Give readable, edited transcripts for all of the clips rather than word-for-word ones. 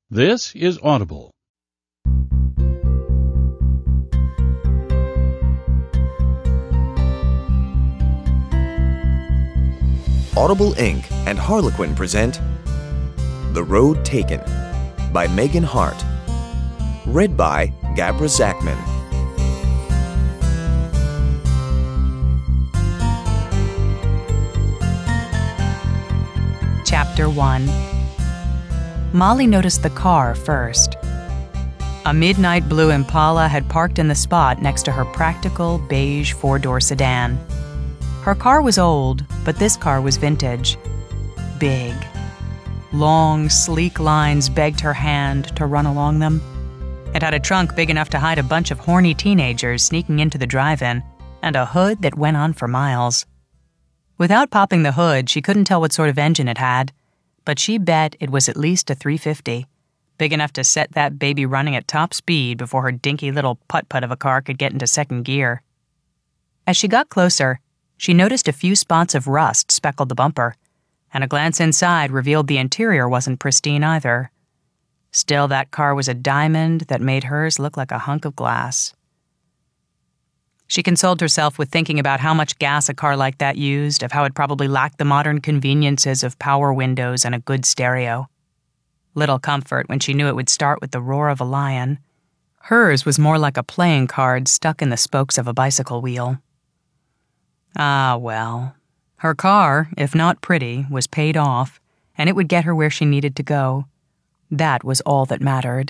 This is Audible. Audible Inc. and Harlequin present The Road Taken by Megan Hart. Read by Gabra Zachman. Chapter 1. Molly noticed the car first. A midnight blue Impala had parked in the spot next to her practical beige four-door sedan. Her car was old, but this car was vintage. Big. Long, sleek lines begged her hand to run along them. It had a trunk big enough to hide a bunch of horny teenagers sneaking into the drive-in, and a hood that went on for miles. Without popping the hood, she couldn't tell what sort of engine it had, but she bet it was at least a 350, big enough to set that baby running at top speed before her dinky little putt-putt of a car could get into second gear. As she got closer, she noticed a few spots of rust speckled the bumper, and a glance inside revealed the interior wasn't pristine either. Still, that car was a diamond that made hers look like a hunk of glass. She consoled herself with thinking about how much gas a car like that used, of how it probably lacked the modern conveniences of power windows and a good stereo. Little comfort when she knew it would start with the roar of a lion. Hers was more like a playing card stuck in the spokes of a bicycle wheel. Ah, well. Her car, if not pretty, was paid off, and it would get her where she needed to go. That was all that mattered.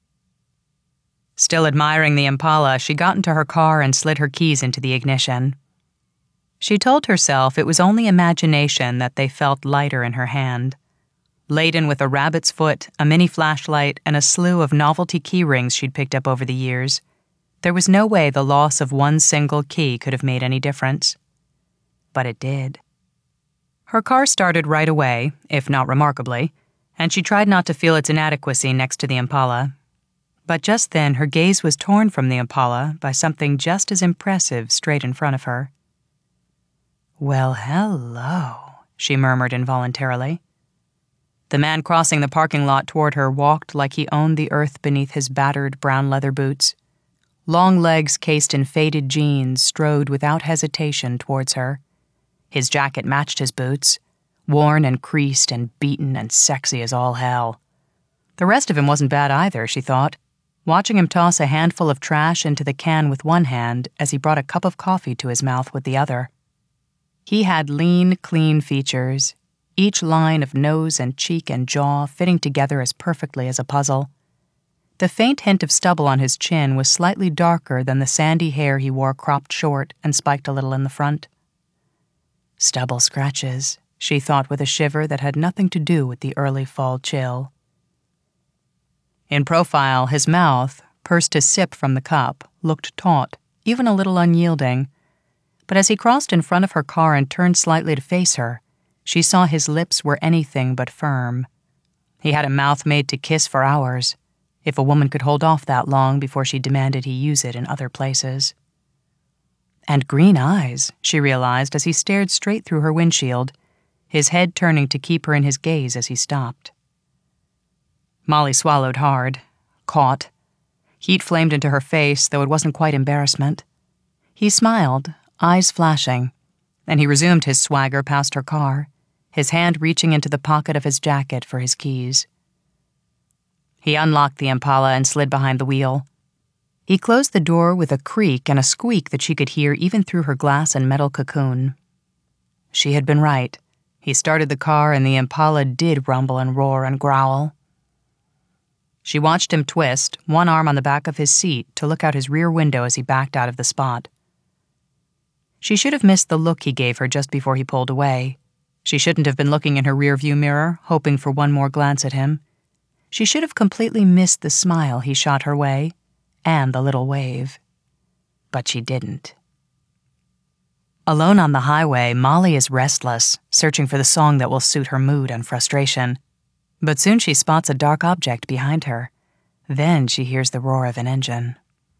Still admiring the Impala, she got into her car and slid her keys into the ignition. She told herself it was only imagination that they felt lighter in her hand. Laden with a rabbit's foot, a mini flashlight, and a slew of novelty key rings she'd picked up over the years, there was no way the loss of one single key could have made any difference. But it did. Her car started right away, if not remarkably, and she tried not to feel its inadequacy next to the Impala. But just then her gaze was torn from the Impala by something just as impressive straight in front of her. "Well, hello," she murmured involuntarily. The man crossing the parking lot toward her walked like he owned the earth beneath his battered brown leather boots. Long legs cased in faded jeans strode without hesitation towards her. His jacket matched his boots, worn and creased and beaten and sexy as all hell. The rest of him wasn't bad either, she thought, watching him toss a handful of trash into the can with one hand as he brought a cup of coffee to his mouth with the other. He had lean, clean features, each line of nose and cheek and jaw fitting together as perfectly as a puzzle. The faint hint of stubble on his chin was slightly darker than the sandy hair he wore cropped short and spiked a little in the front. Stubble scratches, she thought with a shiver that had nothing to do with the early fall chill. In profile, his mouth, pursed to sip from the cup, looked taut, even a little unyielding. But as he crossed in front of her car and turned slightly to face her, she saw his lips were anything but firm. He had a mouth made to kiss for hours, if a woman could hold off that long before she demanded he use it in other places. And green eyes, she realized as he stared straight through her windshield, his head turning to keep her in his gaze as he stopped. Molly swallowed hard, caught. Heat flamed into her face, though it wasn't quite embarrassment. He smiled, eyes flashing, and he resumed his swagger past her car, his hand reaching into the pocket of his jacket for his keys. He unlocked the Impala and slid behind the wheel. He closed the door with a creak and a squeak that she could hear even through her glass and metal cocoon. She had been right. He started the car and the Impala did rumble and roar and growl. She watched him twist, one arm on the back of his seat, to look out his rear window as he backed out of the spot. She should have missed the look he gave her just before he pulled away. She shouldn't have been looking in her rearview mirror, hoping for one more glance at him. She should have completely missed the smile he shot her way, and the little wave. But she didn't. Alone on the highway, Molly is restless, searching for the song that will suit her mood and frustration. But soon she spots a dark object behind her. Then she hears the roar of an engine.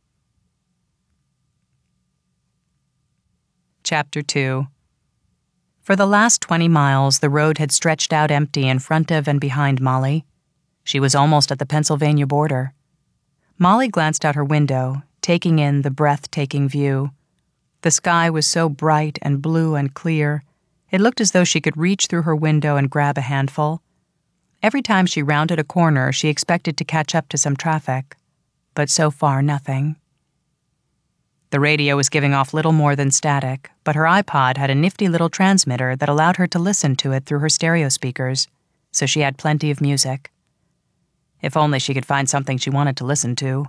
Chapter 2. For the last 20 miles, the road had stretched out empty in front of and behind Molly. She was almost at the Pennsylvania border. Molly glanced out her window, taking in the breathtaking view. The sky was so bright and blue and clear, it looked as though she could reach through her window and grab a handful. Every time she rounded a corner, she expected to catch up to some traffic, but so far nothing. The radio was giving off little more than static, but her iPod had a nifty little transmitter that allowed her to listen to it through her stereo speakers, so she had plenty of music. If only she could find something she wanted to listen to.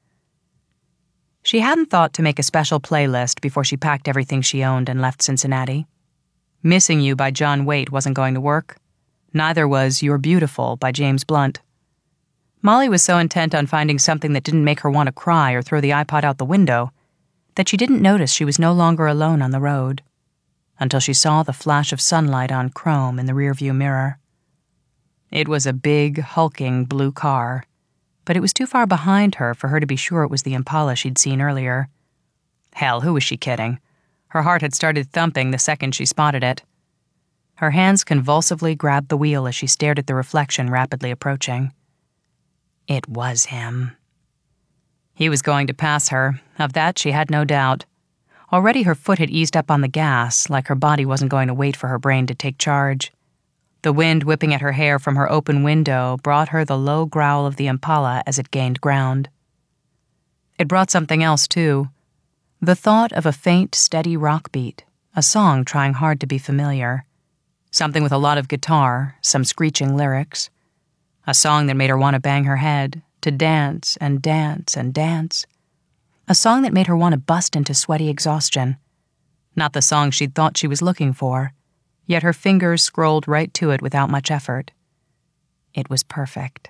She hadn't thought to make a special playlist before she packed everything she owned and left Cincinnati. Missing You by John Waite wasn't going to work. Neither was You're Beautiful by James Blunt. Molly was so intent on finding something that didn't make her want to cry or throw the iPod out the window that she didn't notice she was no longer alone on the road, until she saw the flash of sunlight on chrome in the rearview mirror. It was a big, hulking blue car, but it was too far behind her for her to be sure it was the Impala she'd seen earlier. Hell, who was she kidding? Her heart had started thumping the second she spotted it. Her hands convulsively grabbed the wheel as she stared at the reflection rapidly approaching. It was him. He was going to pass her, of that she had no doubt. Already her foot had eased up on the gas, like her body wasn't going to wait for her brain to take charge. The wind whipping at her hair from her open window brought her the low growl of the Impala as it gained ground. It brought something else, too. The thought of a faint, steady rock beat, a song trying hard to be familiar. Something with a lot of guitar, some screeching lyrics. A song that made her want to bang her head, to dance and dance and dance. A song that made her want to bust into sweaty exhaustion. Not the song she'd thought she was looking for, yet her fingers scrolled right to it without much effort. It was perfect.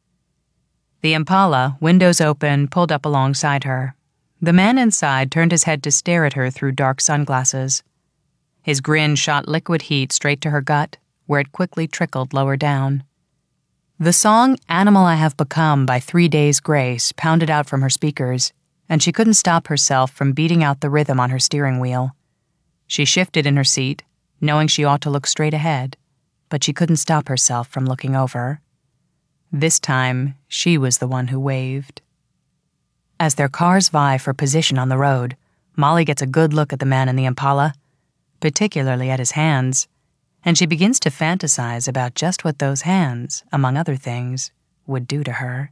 The Impala, windows open, pulled up alongside her. The man inside turned his head to stare at her through dark sunglasses. His grin shot liquid heat straight to her gut, where it quickly trickled lower down. The song Animal I Have Become by 3 Days Grace pounded out from her speakers, and she couldn't stop herself from beating out the rhythm on her steering wheel. She shifted in her seat, knowing she ought to look straight ahead, but she couldn't stop herself from looking over. This time, she was the one who waved. As their cars vie for position on the road, Molly gets a good look at the man in the Impala, particularly at his hands, and she begins to fantasize about just what those hands, among other things, would do to her.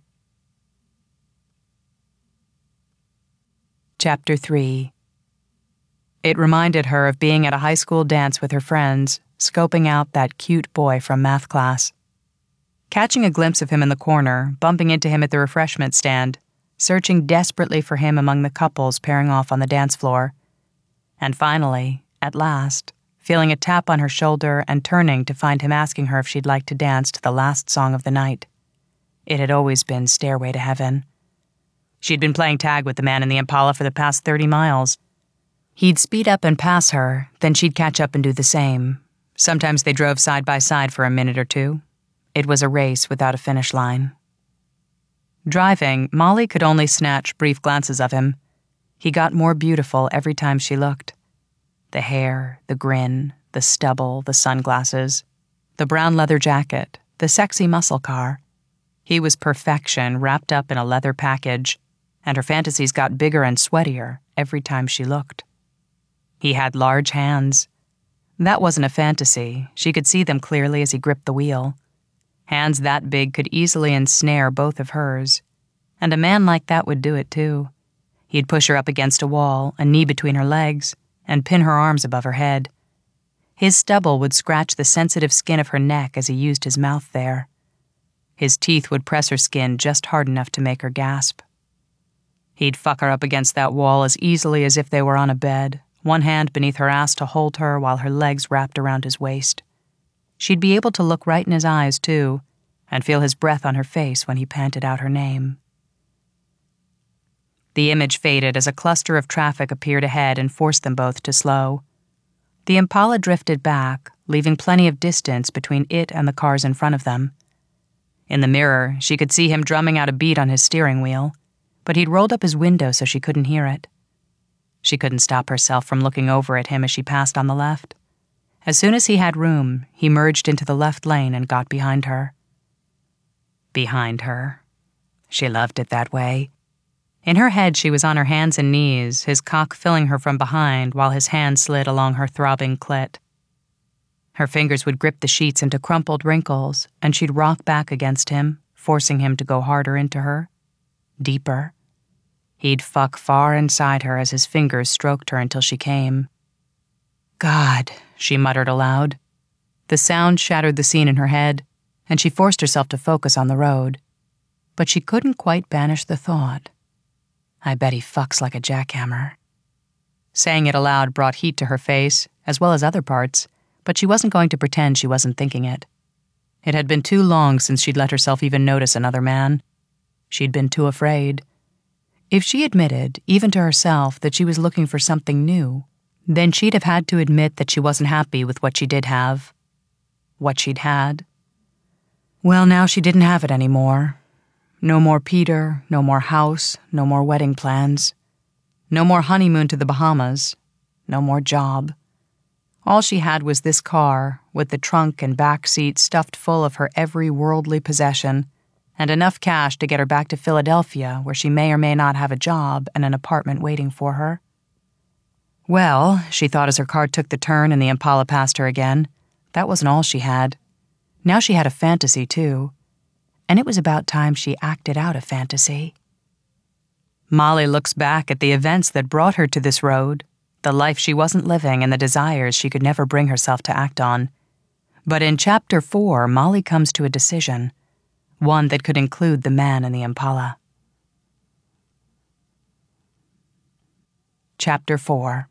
Chapter 3. It reminded her of being at a high school dance with her friends, scoping out that cute boy from math class. Catching a glimpse of him in the corner, bumping into him at the refreshment stand, searching desperately for him among the couples pairing off on the dance floor. And finally, at last, feeling a tap on her shoulder and turning to find him asking her if she'd like to dance to the last song of the night. It had always been Stairway to Heaven. She'd been playing tag with the man in the Impala for the past 30 miles. He'd speed up and pass her, then she'd catch up and do the same. Sometimes they drove side by side for a minute or two. It was a race without a finish line. Driving, Molly could only snatch brief glances of him. He got more beautiful every time she looked. The hair, the grin, the stubble, the sunglasses, the brown leather jacket, the sexy muscle car. He was perfection wrapped up in a leather package, and her fantasies got bigger and sweatier every time she looked. He had large hands. That wasn't a fantasy. She could see them clearly as he gripped the wheel. Hands that big could easily ensnare both of hers. And a man like that would do it, too. He'd push her up against a wall, a knee between her legs, and pin her arms above her head. His stubble would scratch the sensitive skin of her neck as he used his mouth there. His teeth would press her skin just hard enough to make her gasp. He'd fuck her up against that wall as easily as if they were on a bed, one hand beneath her ass to hold her while her legs wrapped around his waist. She'd be able to look right in his eyes, too, and feel his breath on her face when he panted out her name. The image faded as a cluster of traffic appeared ahead and forced them both to slow. The Impala drifted back, leaving plenty of distance between it and the cars in front of them. In the mirror, she could see him drumming out a beat on his steering wheel, but he'd rolled up his window so she couldn't hear it. She couldn't stop herself from looking over at him as she passed on the left. As soon as he had room, he merged into the left lane and got behind her. behind her. She loved it that way. In her head, she was on her hands and knees, his cock filling her from behind while his hand slid along her throbbing clit. Her fingers would grip the sheets into crumpled wrinkles, and she'd rock back against him, forcing him to go harder into her, deeper. He'd fuck far inside her as his fingers stroked her until she came. God, she muttered aloud. The sound shattered the scene in her head, and she forced herself to focus on the road. But she couldn't quite banish the thought. I bet he fucks like a jackhammer. Saying it aloud brought heat to her face, as well as other parts, but she wasn't going to pretend she wasn't thinking it. It had been too long since she'd let herself even notice another man. She'd been too afraid. If she admitted, even to herself, that she was looking for something new, then she'd have had to admit that she wasn't happy with what she did have. What she'd had. Well, now she didn't have it anymore. No more Peter, no more house, no more wedding plans. No more honeymoon to the Bahamas. No more job. All she had was this car, with the trunk and back seat stuffed full of her every worldly possession, and enough cash to get her back to Philadelphia, where she may or may not have a job and an apartment waiting for her. Well, she thought as her car took the turn and the Impala passed her again, that wasn't all she had. Now she had a fantasy, too. And it was about time she acted out a fantasy. Molly looks back at the events that brought her to this road, the life she wasn't living and the desires she could never bring herself to act on. But in Chapter 4, Molly comes to a decision, one that could include the man in the Impala. Chapter 4.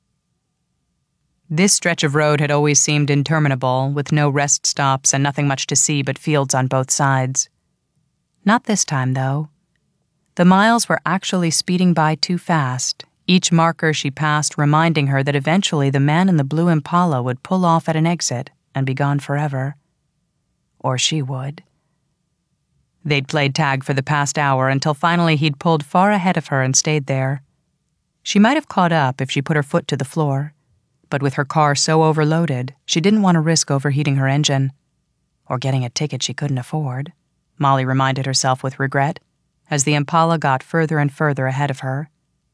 This stretch of road had always seemed interminable, with no rest stops and nothing much to see but fields on both sides. Not this time, though. The miles were actually speeding by too fast, each marker she passed reminding her that eventually the man in the blue Impala would pull off at an exit and be gone forever. Or she would. They'd played tag for the past hour until finally he'd pulled far ahead of her and stayed there. She might have caught up if she put her foot to the floor, but with her car so overloaded, she didn't want to risk overheating her engine. Or getting a ticket she couldn't afford, Molly reminded herself with regret, as the Impala got further and further ahead of her.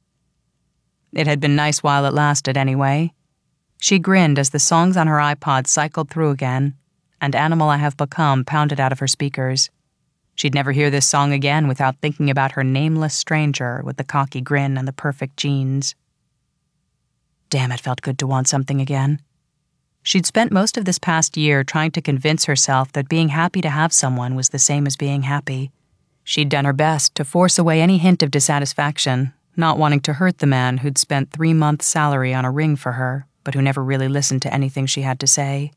It had been nice while it lasted anyway. She grinned as the songs on her iPod cycled through again, and Animal I Have Become pounded out of her speakers. She'd never hear this song again without thinking about her nameless stranger with the cocky grin and the perfect jeans. Damn, it felt good to want something again. She'd spent most of this past year trying to convince herself that being happy to have someone was the same as being happy. She'd done her best to force away any hint of dissatisfaction, not wanting to hurt the man who'd spent 3 months' salary on a ring for her, but who never really listened to anything she had to say.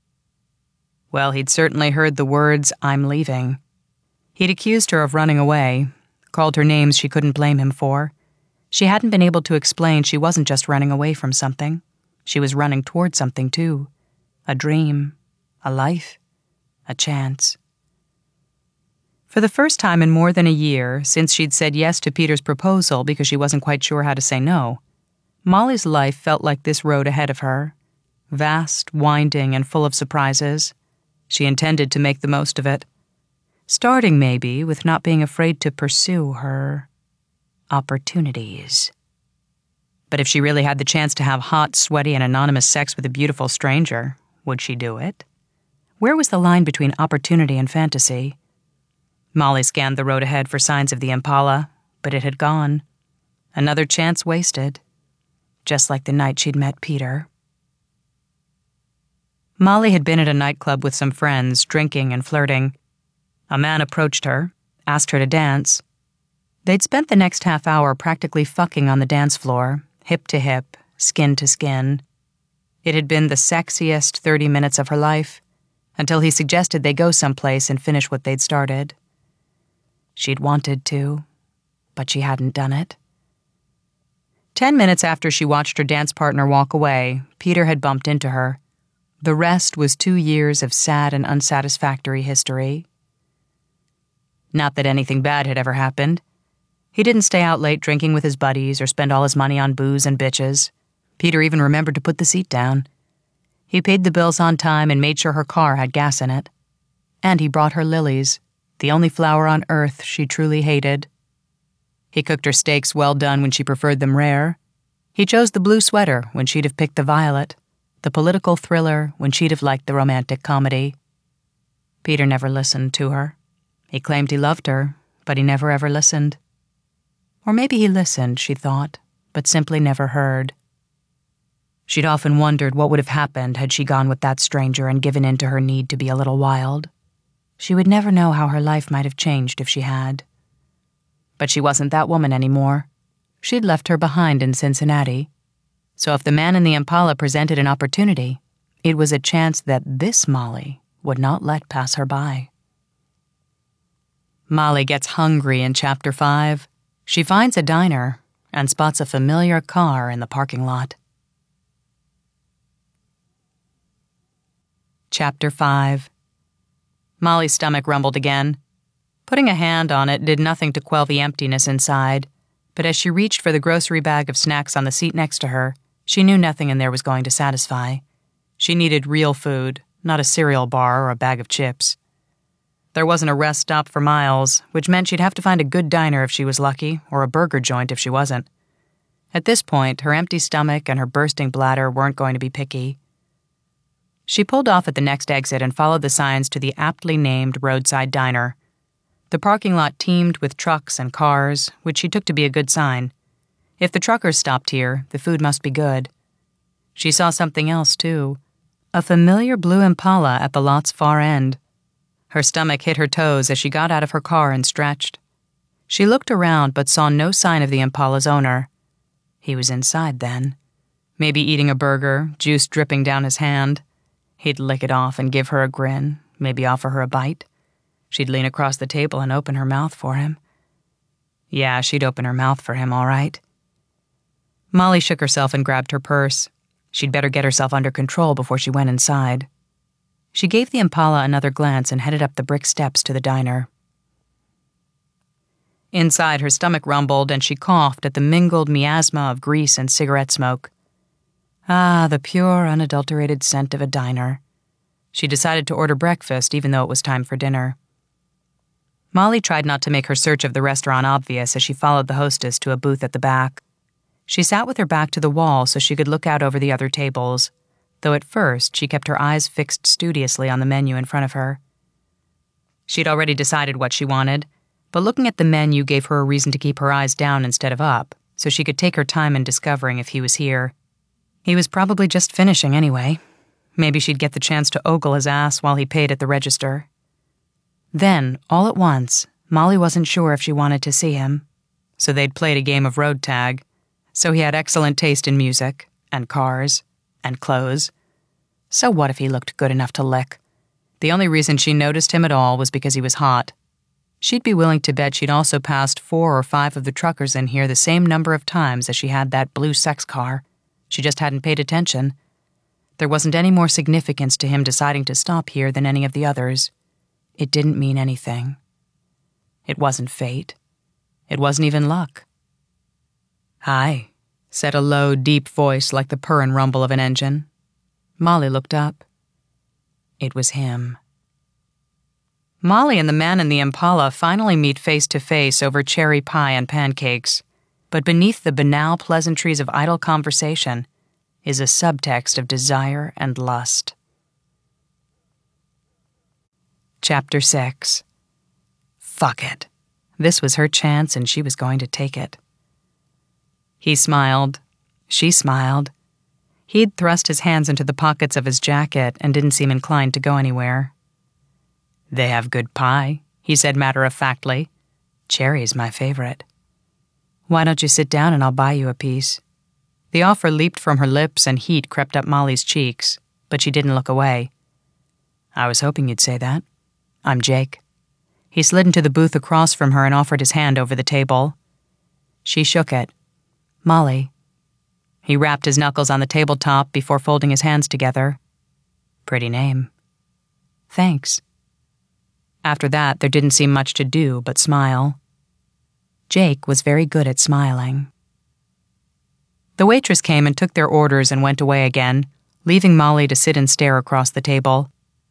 Well, he'd certainly heard the words, "I'm leaving." He'd accused her of running away, called her names she couldn't blame him for. She hadn't been able to explain she wasn't just running away from something. She was running toward something, too. A dream, a life, a chance. For the first time in more than a year, since she'd said yes to Peter's proposal because she wasn't quite sure how to say no, Molly's life felt like this road ahead of her. Vast, winding, and full of surprises. She intended to make the most of it. Starting, maybe, with not being afraid to pursue her opportunities. But if she really had the chance to have hot, sweaty, and anonymous sex with a beautiful stranger, would she do it? Where was the line between opportunity and fantasy? Molly scanned the road ahead for signs of the Impala, but it had gone. Another chance wasted. Just like the night she'd met Peter. Molly had been at a nightclub with some friends, drinking and flirting. A man approached her, asked her to dance. They'd spent the next half hour practically fucking on the dance floor, hip to hip, skin to skin. It had been the sexiest 30 minutes of her life, until he suggested they go someplace and finish what they'd started. She'd wanted to, but she hadn't done it. 10 minutes after she watched her dance partner walk away, Peter had bumped into her. The rest was 2 years of sad and unsatisfactory history. Not that anything bad had ever happened. He didn't stay out late drinking with his buddies or spend all his money on booze and bitches. Peter even remembered to put the seat down. He paid the bills on time and made sure her car had gas in it. And he brought her lilies, the only flower on earth she truly hated. He cooked her steaks well done when she preferred them rare. He chose the blue sweater when she'd have picked the violet, the political thriller when she'd have liked the romantic comedy. Peter never listened to her. He claimed he loved her, but he never ever listened. Or maybe he listened, she thought, but simply never heard. She'd often wondered what would have happened had she gone with that stranger and given in to her need to be a little wild. She would never know how her life might have changed if she had. But she wasn't that woman anymore. She'd left her behind in Cincinnati. So if the man in the Impala presented an opportunity, it was a chance that this Molly would not let pass her by. Molly gets hungry in Chapter 5. She finds a diner and spots a familiar car in the parking lot. Chapter 5. Molly's stomach rumbled again. Putting a hand on it did nothing to quell the emptiness inside, but as she reached for the grocery bag of snacks on the seat next to her, she knew nothing in there was going to satisfy. She needed real food, not a cereal bar or a bag of chips. There wasn't a rest stop for miles, which meant she'd have to find a good diner if she was lucky, or a burger joint if she wasn't. At this point, her empty stomach and her bursting bladder weren't going to be picky. She pulled off at the next exit and followed the signs to the aptly named roadside diner. The parking lot teemed with trucks and cars, which she took to be a good sign. If the truckers stopped here, the food must be good. She saw something else, too. A familiar blue Impala at the lot's far end. Her stomach hit her toes as she got out of her car and stretched. She looked around but saw no sign of the Impala's owner. He was inside then. Maybe eating a burger, juice dripping down his hand. He'd lick it off and give her a grin, maybe offer her a bite. She'd lean across the table and open her mouth for him. Yeah, she'd open her mouth for him, all right. Molly shook herself and grabbed her purse. She'd better get herself under control before she went inside. She gave the Impala another glance and headed up the brick steps to the diner. Inside, her stomach rumbled and she coughed at the mingled miasma of grease and cigarette smoke. Ah, the pure, unadulterated scent of a diner. She decided to order breakfast even though it was time for dinner. Molly tried not to make her search of the restaurant obvious as she followed the hostess to a booth at the back. She sat with her back to the wall so she could look out over the other tables, though at first she kept her eyes fixed studiously on the menu in front of her. She'd already decided what she wanted, but looking at the menu gave her a reason to keep her eyes down instead of up, so she could take her time in discovering if he was here. He was probably just finishing anyway. Maybe she'd get the chance to ogle his ass while he paid at the register. Then, all at once, Molly wasn't sure if she wanted to see him. So they'd played a game of road tag. So he had excellent taste in music, and cars, and clothes. So what if he looked good enough to lick? The only reason she noticed him at all was because he was hot. She'd be willing to bet she'd also passed 4 or 5 of the truckers in here the same number of times as she had that blue sex car. She just hadn't paid attention. There wasn't any more significance to him deciding to stop here than any of the others. It didn't mean anything. It wasn't fate. It wasn't even luck. "Hi," said a low, deep voice like the purr and rumble of an engine. Molly looked up. It was him. Molly and the man in the Impala finally meet face to face over cherry pie and pancakes, but beneath the banal pleasantries of idle conversation is a subtext of desire and lust. Chapter 6. Fuck it. This was her chance and she was going to take it. He smiled. She smiled. He'd thrust his hands into the pockets of his jacket and didn't seem inclined to go anywhere. "They have good pie," he said matter-of-factly. "Cherry's my favorite. Why don't you sit down and I'll buy you a piece?" The offer leaped from her lips and heat crept up Molly's cheeks, but she didn't look away. "I was hoping you'd say that. I'm Jake." He slid into the booth across from her and offered his hand over the table. She shook it. "Molly." He rapped his knuckles on the tabletop before folding his hands together. "Pretty name." "Thanks." After that, there didn't seem much to do but smile. Jake was very good at smiling. The waitress came and took their orders and went away again, leaving Molly to sit and stare across the table.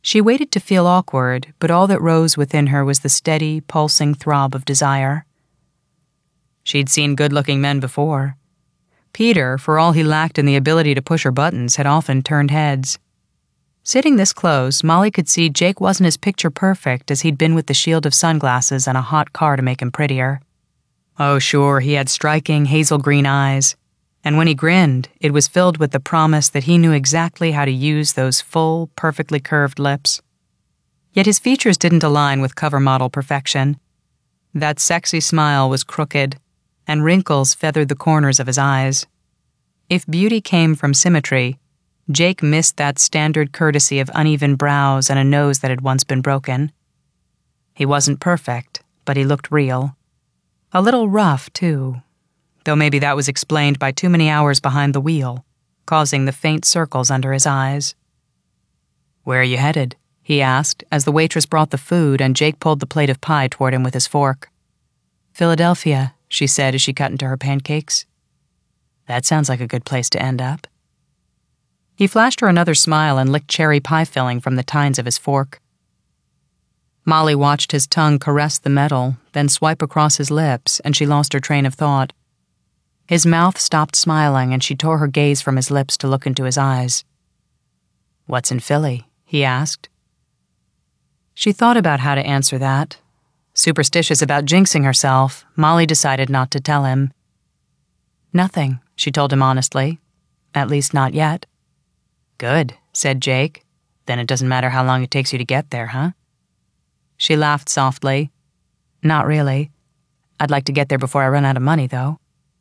She waited to feel awkward, but all that rose within her was the steady, pulsing throb of desire. She'd seen good-looking men before. Peter, for all he lacked in the ability to push her buttons, had often turned heads. Sitting this close, Molly could see Jake wasn't as picture-perfect as he'd been with the shield of sunglasses and a hot car to make him prettier. Oh, sure, he had striking hazel-green eyes, and when he grinned, it was filled with the promise that he knew exactly how to use those full, perfectly curved lips. Yet his features didn't align with cover model perfection. That sexy smile was crooked, and wrinkles feathered the corners of his eyes. If beauty came from symmetry, Jake missed that standard courtesy of uneven brows and a nose that had once been broken. He wasn't perfect, but he looked real. A little rough, too, though maybe that was explained by too many hours behind the wheel, causing the faint circles under his eyes. "Where are you headed?" he asked as the waitress brought the food and Jake pulled the plate of pie toward him with his fork. "Philadelphia," she said as she cut into her pancakes. "That sounds like a good place to end up." He flashed her another smile and licked cherry pie filling from the tines of his fork. Molly watched his tongue caress the metal, then swipe across his lips, and she lost her train of thought. His mouth stopped smiling, and she tore her gaze from his lips to look into his eyes. "What's in Philly?" he asked. She thought about how to answer that. Superstitious about jinxing herself, Molly decided not to tell him. "Nothing," she told him honestly. "At least not yet." "Good," said Jake. "Then it doesn't matter how long it takes you to get there, huh?" She laughed softly. "Not really. I'd like to get there before I run out of money, though."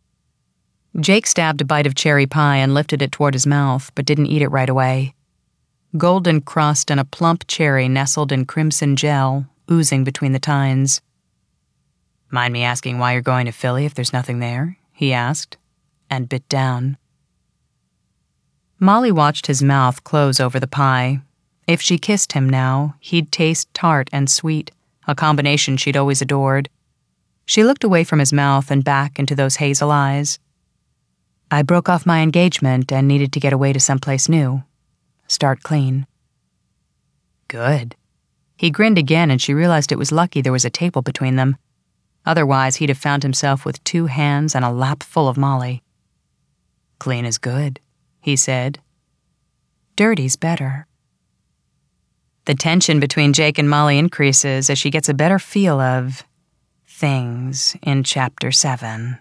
Jake stabbed a bite of cherry pie and lifted it toward his mouth, but didn't eat it right away. Golden crust and a plump cherry nestled in crimson gel, oozing between the tines. "Mind me asking why you're going to Philly if there's nothing there?" he asked, and bit down. Molly watched his mouth close over the pie. If she kissed him now, he'd taste tart and sweet, a combination she'd always adored. She looked away from his mouth and back into those hazel eyes. "I broke off my engagement and needed to get away to someplace new. Start clean." "Good." He grinned again and she realized it was lucky there was a table between them. Otherwise, he'd have found himself with 2 hands and a lap full of Molly. "Clean is good," he said. "Dirty's better." The tension between Jake and Molly increases as she gets a better feel of things in Chapter 7.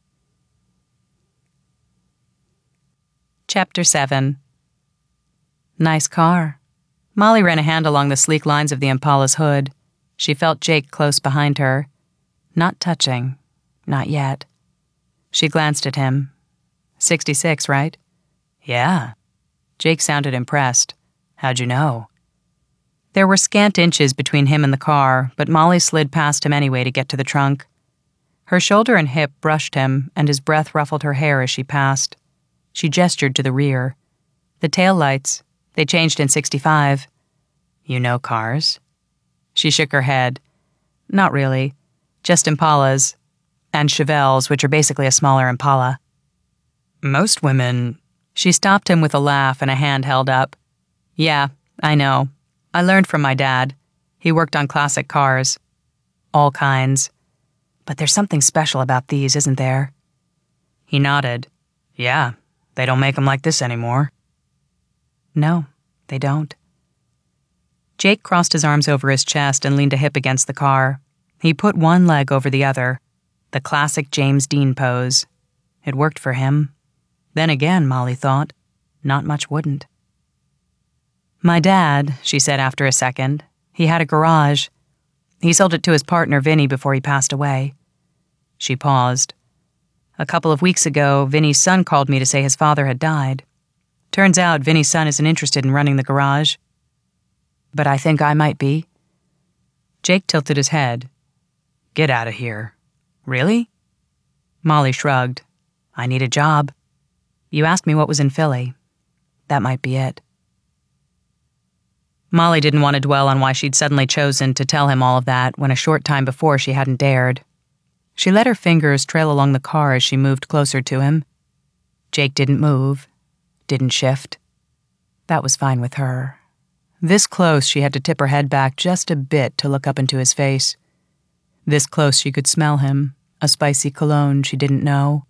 Chapter 7. Nice car. Molly ran a hand along the sleek lines of the Impala's hood. She felt Jake close behind her. Not touching. Not yet. She glanced at him. 66, right? "Yeah." Jake sounded impressed. "How'd you know?" There were scant inches between him and the car, but Molly slid past him anyway to get to the trunk. Her shoulder and hip brushed him, and his breath ruffled her hair as she passed. She gestured to the rear. "The tail lights. They changed in 65. "You know cars?" She shook her head. "Not really. Just Impalas. And Chevelles, which are basically a smaller Impala." "Most women—" She stopped him with a laugh and a hand held up. "Yeah, I know. I learned from my dad. He worked on classic cars. All kinds. But there's something special about these, isn't there?" He nodded. "Yeah, they don't make them like this anymore." "No, they don't." Jake crossed his arms over his chest and leaned a hip against the car. He put one leg over the other, the classic James Dean pose. It worked for him. Then again, Molly thought, not much wouldn't. "My dad," she said after a second, "he had a garage. He sold it to his partner, Vinny, before he passed away." She paused. "A couple of weeks ago, Vinny's son called me to say his father had died. Turns out Vinny's son isn't interested in running the garage. But I think I might be." Jake tilted his head. "Get out of here." "Really?" Molly shrugged. "I need a job. You asked me what was in Philly. That might be it." Molly didn't want to dwell on why she'd suddenly chosen to tell him all of that when a short time before she hadn't dared. She let her fingers trail along the car as she moved closer to him. Jake didn't move, didn't shift. That was fine with her. This close, she had to tip her head back just a bit to look up into his face. This close, she could smell him, a spicy cologne she didn't know.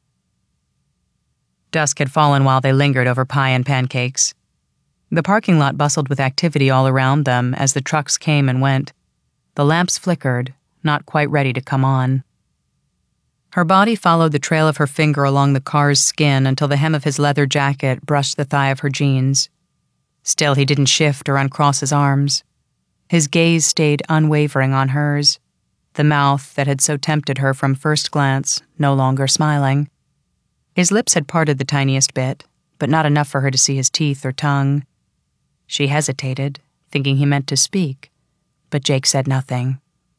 Dusk had fallen while they lingered over pie and pancakes. The parking lot bustled with activity all around them as the trucks came and went. The lamps flickered, not quite ready to come on. Her body followed the trail of her finger along the car's skin until the hem of his leather jacket brushed the thigh of her jeans. Still, he didn't shift or uncross his arms. His gaze stayed unwavering on hers, the mouth that had so tempted her from first glance no longer smiling. His lips had parted the tiniest bit, but not enough for her to see his teeth or tongue. She hesitated, thinking he meant to speak, but Jake said nothing.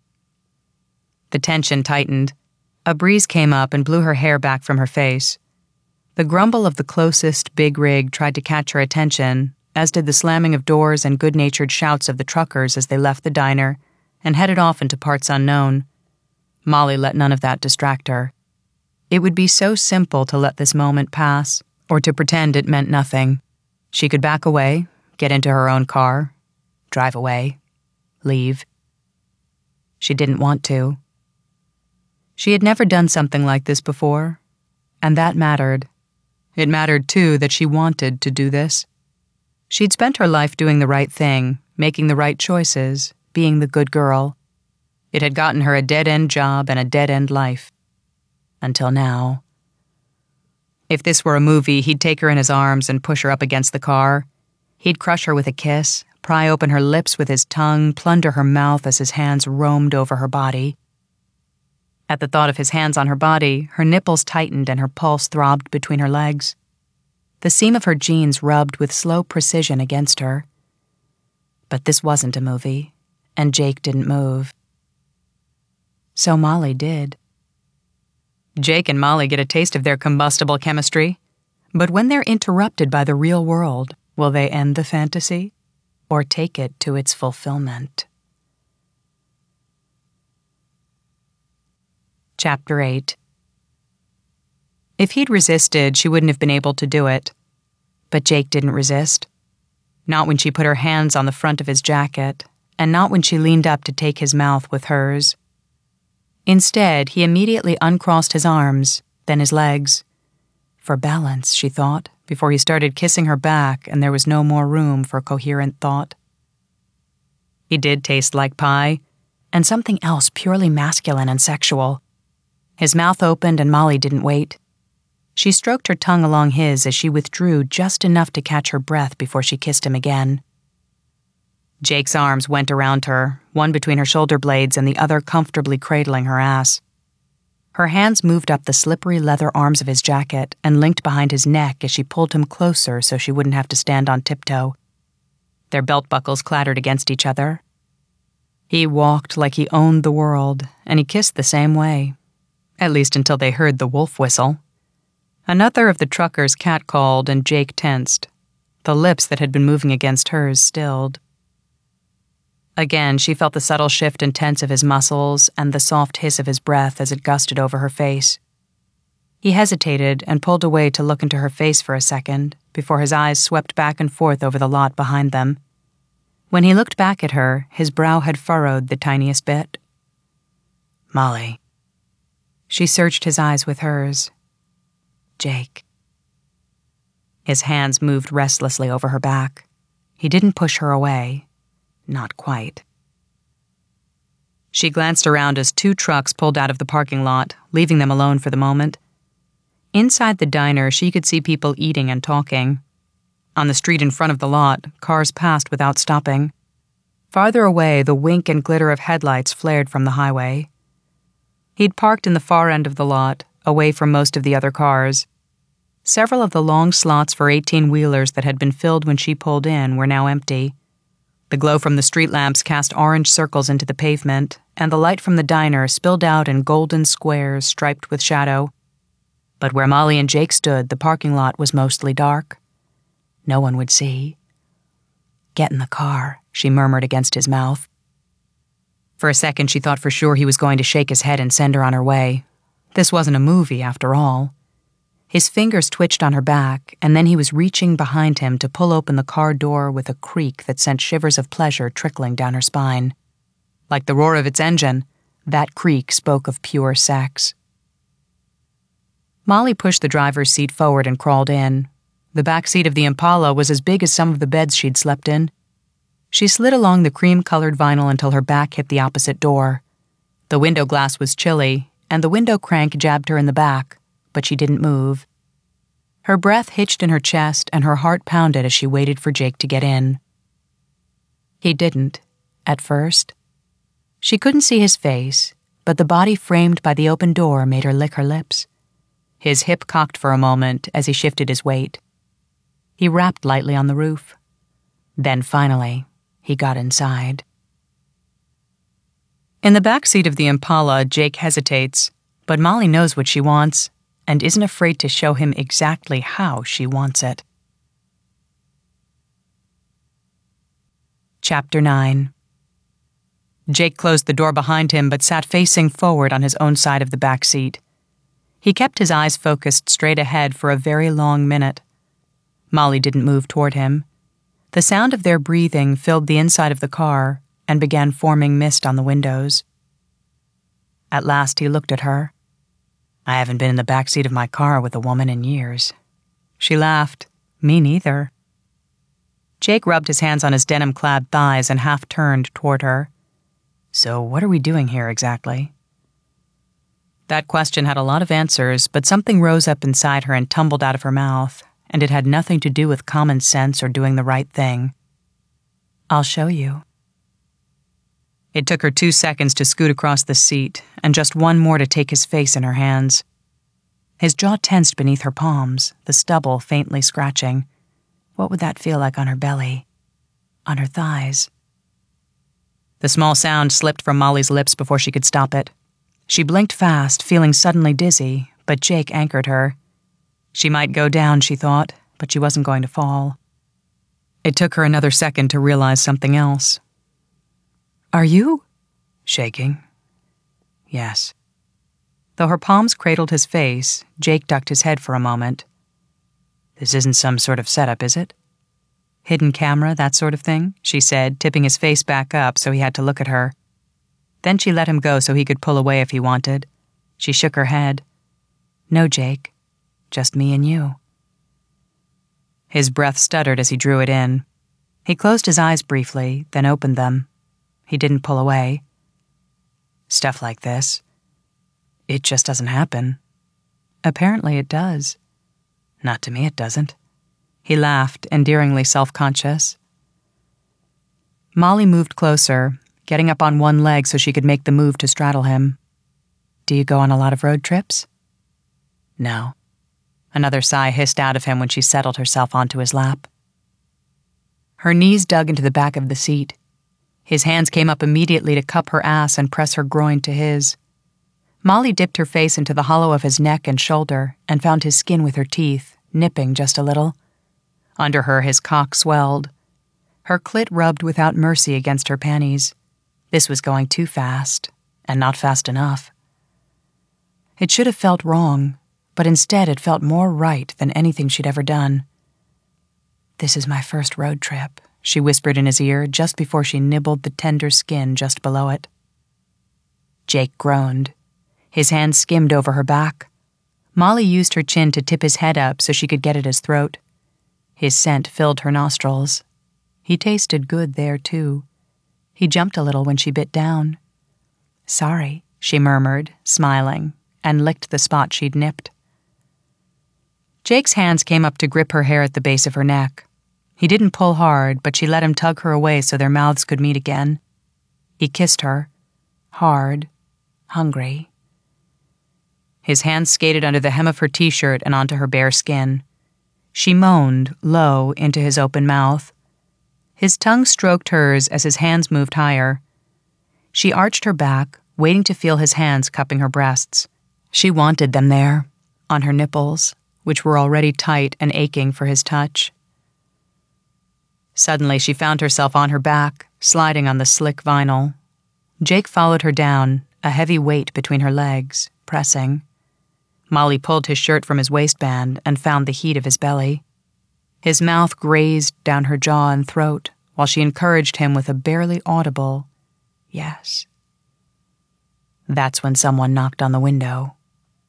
The tension tightened. A breeze came up and blew her hair back from her face. The grumble of the closest big rig tried to catch her attention, as did the slamming of doors and good-natured shouts of the truckers as they left the diner and headed off into parts unknown. Molly let none of that distract her. It would be so simple to let this moment pass, or to pretend it meant nothing. She could back away, get into her own car, drive away, leave. She didn't want to. She had never done something like this before, and that mattered. It mattered, too, that she wanted to do this. She'd spent her life doing the right thing, making the right choices, being the good girl. It had gotten her a dead-end job and a dead-end life. Until now. If this were a movie, he'd take her in his arms and push her up against the car. He'd crush her with a kiss, pry open her lips with his tongue, plunder her mouth as his hands roamed over her body. At the thought of his hands on her body, her nipples tightened and her pulse throbbed between her legs. The seam of her jeans rubbed with slow precision against her. But this wasn't a movie, and Jake didn't move. So Molly did. Jake and Molly get a taste of their combustible chemistry, but when they're interrupted by the real world, will they end the fantasy or take it to its fulfillment? Chapter 8. If he'd resisted, she wouldn't have been able to do it. But Jake didn't resist. Not when she put her hands on the front of his jacket, and not when she leaned up to take his mouth with hers. Instead, he immediately uncrossed his arms, then his legs. For balance, she thought, before he started kissing her back and there was no more room for coherent thought. He did taste like pie, and something else purely masculine and sexual. His mouth opened and Molly didn't wait. She stroked her tongue along his as she withdrew just enough to catch her breath before she kissed him again. Jake's arms went around her, one between her shoulder blades and the other comfortably cradling her ass. Her hands moved up the slippery leather arms of his jacket and linked behind his neck as she pulled him closer so she wouldn't have to stand on tiptoe. Their belt buckles clattered against each other. He walked like he owned the world, and he kissed the same way. At least until they heard the wolf whistle. Another of the truckers catcalled and Jake tensed. The lips that had been moving against hers stilled. Again, she felt the subtle shift and tense of his muscles and the soft hiss of his breath as it gusted over her face. He hesitated and pulled away to look into her face for a second before his eyes swept back and forth over the lot behind them. When he looked back at her, his brow had furrowed the tiniest bit. Molly. She searched his eyes with hers. Jake. His hands moved restlessly over her back. He didn't push her away. Not quite. She glanced around as 2 trucks pulled out of the parking lot, leaving them alone for the moment. Inside the diner, she could see people eating and talking. On the street in front of the lot, cars passed without stopping. Farther away, the wink and glitter of headlights flared from the highway. He'd parked in the far end of the lot, away from most of the other cars. Several of the long slots for 18-wheelers that had been filled when she pulled in were now empty. The glow from the street lamps cast orange circles into the pavement, and the light from the diner spilled out in golden squares striped with shadow. But where Molly and Jake stood, the parking lot was mostly dark. No one would see. Get in the car, she murmured against his mouth. For a second, she thought for sure he was going to shake his head and send her on her way. This wasn't a movie, after all. His fingers twitched on her back, and then he was reaching behind him to pull open the car door with a creak that sent shivers of pleasure trickling down her spine. Like the roar of its engine, that creak spoke of pure sex. Molly pushed the driver's seat forward and crawled in. The back seat of the Impala was as big as some of the beds she'd slept in. She slid along the cream-colored vinyl until her back hit the opposite door. The window glass was chilly, and the window crank jabbed her in the back, but she didn't move. Her breath hitched in her chest and her heart pounded as she waited for Jake to get in. He didn't, at first. She couldn't see his face, but the body framed by the open door made her lick her lips. His hip cocked for a moment as he shifted his weight. He rapped lightly on the roof. Then finally, he got inside. In the back seat of the Impala, Jake hesitates, but Molly knows what she wants and isn't afraid to show him exactly how she wants it. Chapter 9. Jake closed the door behind him but sat facing forward on his own side of the back seat. He kept his eyes focused straight ahead for a very long minute. Molly didn't move toward him. The sound of their breathing filled the inside of the car and began forming mist on the windows. At last he looked at her. "I haven't been in the back seat of my car with a woman in years." She laughed. "Me neither." Jake rubbed his hands on his denim-clad thighs and half-turned toward her. "So what are we doing here exactly?" That question had a lot of answers, but something rose up inside her and tumbled out of her mouth, and it had nothing to do with common sense or doing the right thing. "I'll show you." It took her 2 seconds to scoot across the seat, and just one more to take his face in her hands. His jaw tensed beneath her palms, the stubble faintly scratching. What would that feel like on her belly? On her thighs? The small sound slipped from Molly's lips before she could stop it. She blinked fast, feeling suddenly dizzy, but Jake anchored her. She might go down, she thought, but she wasn't going to fall. It took her another second to realize something else. "Are you?" Shaking. "Yes." Though her palms cradled his face, Jake ducked his head for a moment. "This isn't some sort of setup, is it?" "Hidden camera, that sort of thing," she said, tipping his face back up so he had to look at her. Then she let him go so he could pull away if he wanted. She shook her head. "No, Jake. Just me and you." His breath stuttered as he drew it in. He closed his eyes briefly, then opened them. He didn't pull away. "Stuff like this, it just doesn't happen." "Apparently it does." "Not to me, it doesn't." He laughed, endearingly self-conscious. Molly moved closer, getting up on one leg so she could make the move to straddle him. "Do you go on a lot of road trips?" "No." Another sigh hissed out of him when she settled herself onto his lap. Her knees dug into the back of the seat. His hands came up immediately to cup her ass and press her groin to his. Molly dipped her face into the hollow of his neck and shoulder and found his skin with her teeth, nipping just a little. Under her, his cock swelled. Her clit rubbed without mercy against her panties. This was going too fast, and not fast enough. It should have felt wrong, but instead it felt more right than anything she'd ever done. "This is my first road trip," she whispered in his ear just before she nibbled the tender skin just below it. Jake groaned. His hand skimmed over her back. Molly used her chin to tip his head up so she could get at his throat. His scent filled her nostrils. He tasted good there, too. He jumped a little when she bit down. "Sorry," she murmured, smiling, and licked the spot she'd nipped. Jake's hands came up to grip her hair at the base of her neck. He didn't pull hard, but she let him tug her away so their mouths could meet again. He kissed her, hard, hungry. His hands skated under the hem of her t-shirt and onto her bare skin. She moaned, low, into his open mouth. His tongue stroked hers as his hands moved higher. She arched her back, waiting to feel his hands cupping her breasts. She wanted them there, on her nipples, which were already tight and aching for his touch. Suddenly, she found herself on her back, sliding on the slick vinyl. Jake followed her down, a heavy weight between her legs, pressing. Molly pulled his shirt from his waistband and found the heat of his belly. His mouth grazed down her jaw and throat while she encouraged him with a barely audible, "Yes." That's when someone knocked on the window.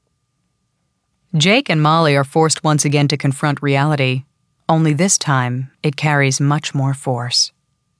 Jake and Molly are forced once again to confront reality, only this time it carries much more force.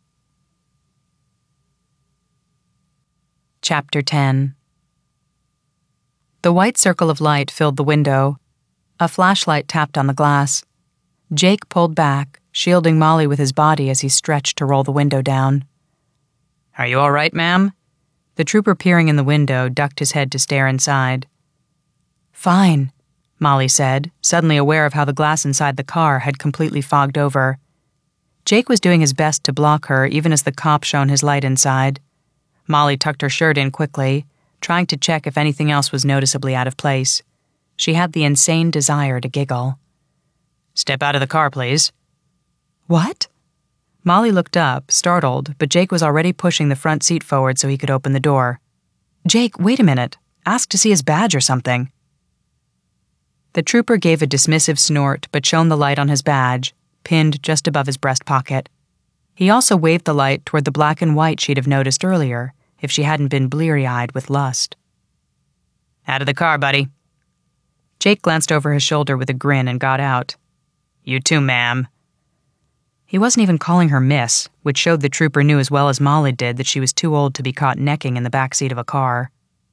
Chapter 10. The white circle of light filled the window. A flashlight tapped on the glass. Jake pulled back, shielding Molly with his body as he stretched to roll the window down. "Are you all right, ma'am?" The trooper peering in the window ducked his head to stare inside. "Fine," Molly said, suddenly aware of how the glass inside the car had completely fogged over. Jake was doing his best to block her even as the cop shone his light inside. Molly tucked her shirt in quickly, trying to check if anything else was noticeably out of place. She had the insane desire to giggle. "Step out of the car, please." "What?" Molly looked up, startled, but Jake was already pushing the front seat forward so he could open the door. "Jake, wait a minute. Ask to see his badge or something." The trooper gave a dismissive snort but shone the light on his badge, pinned just above his breast pocket. He also waved the light toward the black and white she'd have noticed earlier if she hadn't been bleary-eyed with lust. "Out of the car, buddy." Jake glanced over his shoulder with a grin and got out. "You too, ma'am." He wasn't even calling her miss, which showed the trooper knew as well as Molly did that she was too old to be caught necking in the backseat of a car.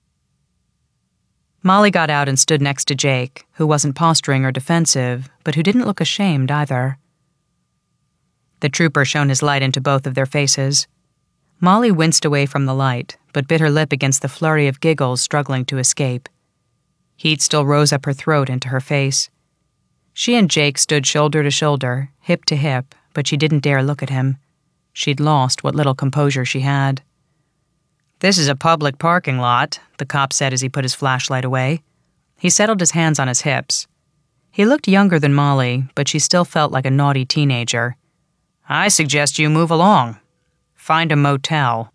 Molly got out and stood next to Jake, who wasn't posturing or defensive, but who didn't look ashamed either. The trooper shone his light into both of their faces. Molly winced away from the light, but bit her lip against the flurry of giggles struggling to escape. Heat still rose up her throat into her face. She and Jake stood shoulder to shoulder, hip to hip, but she didn't dare look at him. She'd lost what little composure she had. "This is a public parking lot," the cop said as he put his flashlight away. He settled his hands on his hips. He looked younger than Molly, but she still felt like a naughty teenager. "I suggest you move along. Find a motel."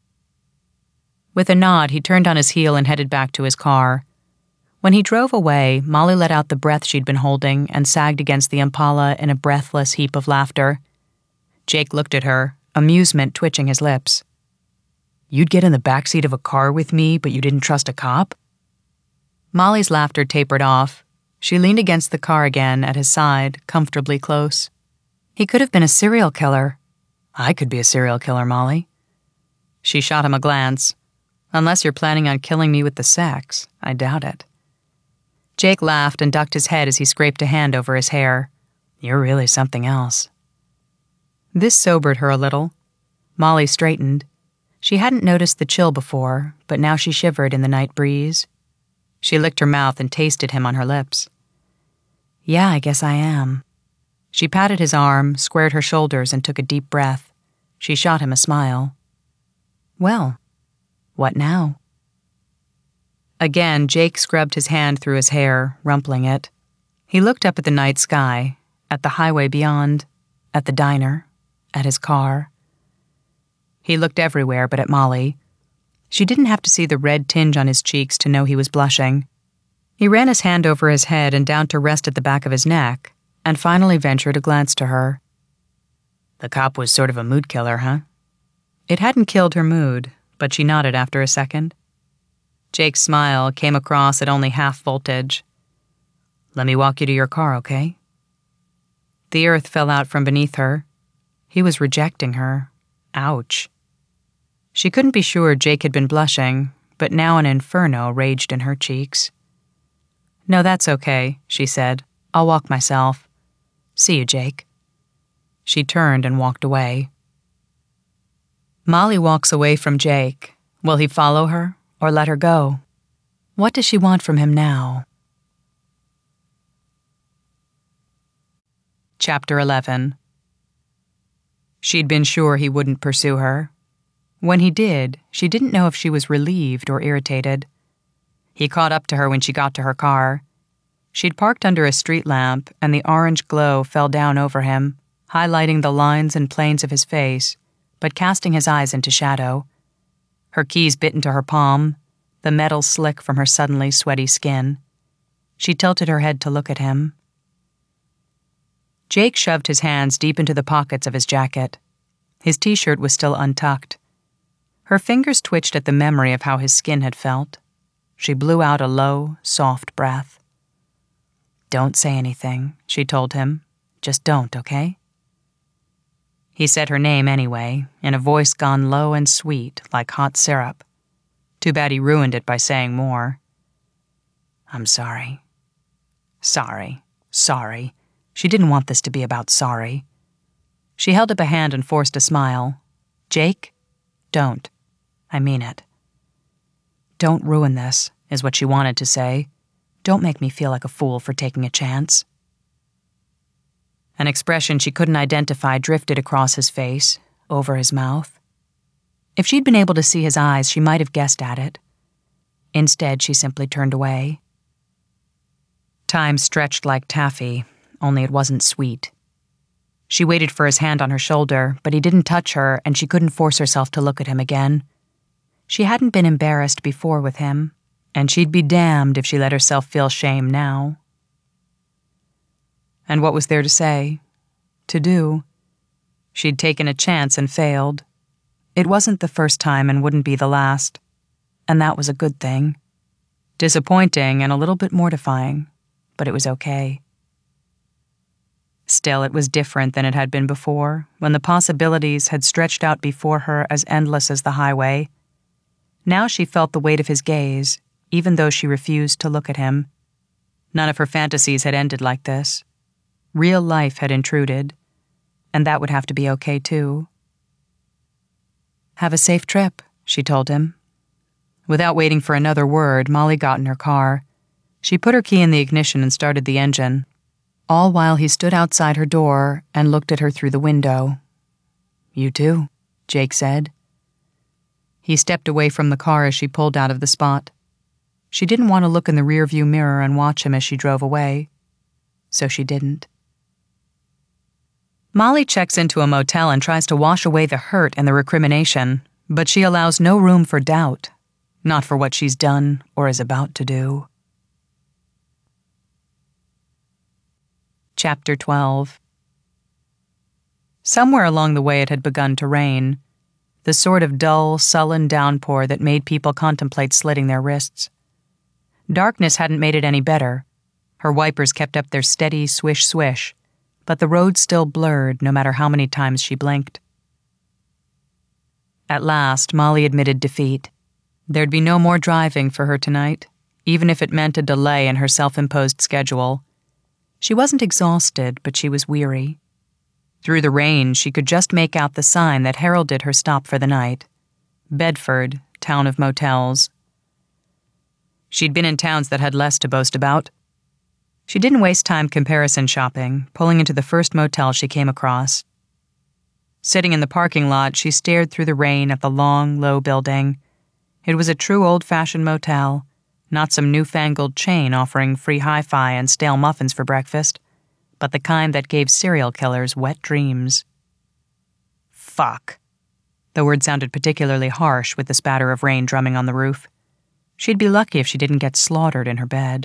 With a nod, he turned on his heel and headed back to his car. When he drove away, Molly let out the breath she'd been holding and sagged against the Impala in a breathless heap of laughter. Jake looked at her, amusement twitching his lips. "You'd get in the backseat of a car with me, but you didn't trust a cop?" Molly's laughter tapered off. She leaned against the car again at his side, comfortably close. "He could have been a serial killer." "I could be a serial killer, Molly." She shot him a glance. "Unless you're planning on killing me with the sex, I doubt it." Jake laughed and ducked his head as he scraped a hand over his hair. "You're really something else." This sobered her a little. Molly straightened. She hadn't noticed the chill before, but now she shivered in the night breeze. She licked her mouth and tasted him on her lips. "Yeah, I guess I am." She patted his arm, squared her shoulders, and took a deep breath. She shot him a smile. "Well, what now?" Again, Jake scrubbed his hand through his hair, rumpling it. He looked up at the night sky, at the highway beyond, at the diner, at his car. He looked everywhere but at Molly. She didn't have to see the red tinge on his cheeks to know he was blushing. He ran his hand over his head and down to rest at the back of his neck, and finally ventured a glance to her. "The cop was sort of a mood killer, huh?" It hadn't killed her mood, but she nodded after a second. Jake's smile came across at only half voltage. "Let me walk you to your car, okay?" The earth fell out from beneath her. He was rejecting her. Ouch. She couldn't be sure Jake had been blushing, but now an inferno raged in her cheeks. "No, that's okay," she said. "I'll walk myself. See you, Jake." She turned and walked away. Molly walks away from Jake. Will he follow her or let her go? What does she want from him now? Chapter 11. She'd been sure he wouldn't pursue her. When he did, she didn't know if she was relieved or irritated. He caught up to her when she got to her car. She'd parked under a street lamp, and the orange glow fell down over him, highlighting the lines and planes of his face, but casting his eyes into shadow. Her keys bit into her palm, the metal slick from her suddenly sweaty skin. She tilted her head to look at him. Jake shoved his hands deep into the pockets of his jacket. His t-shirt was still untucked. Her fingers twitched at the memory of how his skin had felt. She blew out a low, soft breath. "Don't say anything," she told him. "Just don't, okay?" He said her name anyway, in a voice gone low and sweet, like hot syrup. Too bad he ruined it by saying more. "I'm sorry." Sorry. She didn't want this to be about sorry. She held up a hand and forced a smile. "Jake, don't. I mean it. Don't ruin this," is what she wanted to say. "Don't make me feel like a fool for taking a chance." An expression she couldn't identify drifted across his face, over his mouth. If she'd been able to see his eyes, she might have guessed at it. Instead, she simply turned away. Time stretched like taffy, only it wasn't sweet. She waited for his hand on her shoulder, but he didn't touch her, and she couldn't force herself to look at him again. She hadn't been embarrassed before with him, and she'd be damned if she let herself feel shame now. And what was there to say? To do? She'd taken a chance and failed. It wasn't the first time and wouldn't be the last. And that was a good thing. Disappointing and a little bit mortifying, but it was okay. Still, it was different than it had been before, when the possibilities had stretched out before her as endless as the highway. Now she felt the weight of his gaze, even though she refused to look at him. None of her fantasies had ended like this. Real life had intruded, and that would have to be okay too. "Have a safe trip," she told him. Without waiting for another word, Molly got in her car. She put her key in the ignition and started the engine, all while he stood outside her door and looked at her through the window. "You too," Jake said. He stepped away from the car as she pulled out of the spot. She didn't want to look in the rearview mirror and watch him as she drove away, so she didn't. Molly checks into a motel and tries to wash away the hurt and the recrimination, but she allows no room for doubt, not for what she's done or is about to do. Chapter 12. Somewhere along the way it had begun to rain, the sort of dull, sullen downpour that made people contemplate slitting their wrists. Darkness hadn't made it any better. Her wipers kept up their steady swish-swish, but the road still blurred no matter how many times she blinked. At last, Molly admitted defeat. There'd be no more driving for her tonight, even if it meant a delay in her self-imposed schedule. She wasn't exhausted, but she was weary. Through the rain, she could just make out the sign that heralded her stop for the night. Bedford, town of motels. She'd been in towns that had less to boast about. She didn't waste time comparison shopping, pulling into the first motel she came across. Sitting in the parking lot, she stared through the rain at the long, low building. It was a true old-fashioned motel, not some newfangled chain offering free hi-fi and stale muffins for breakfast, but the kind that gave serial killers wet dreams. Fuck. The word sounded particularly harsh with the spatter of rain drumming on the roof. She'd be lucky if she didn't get slaughtered in her bed.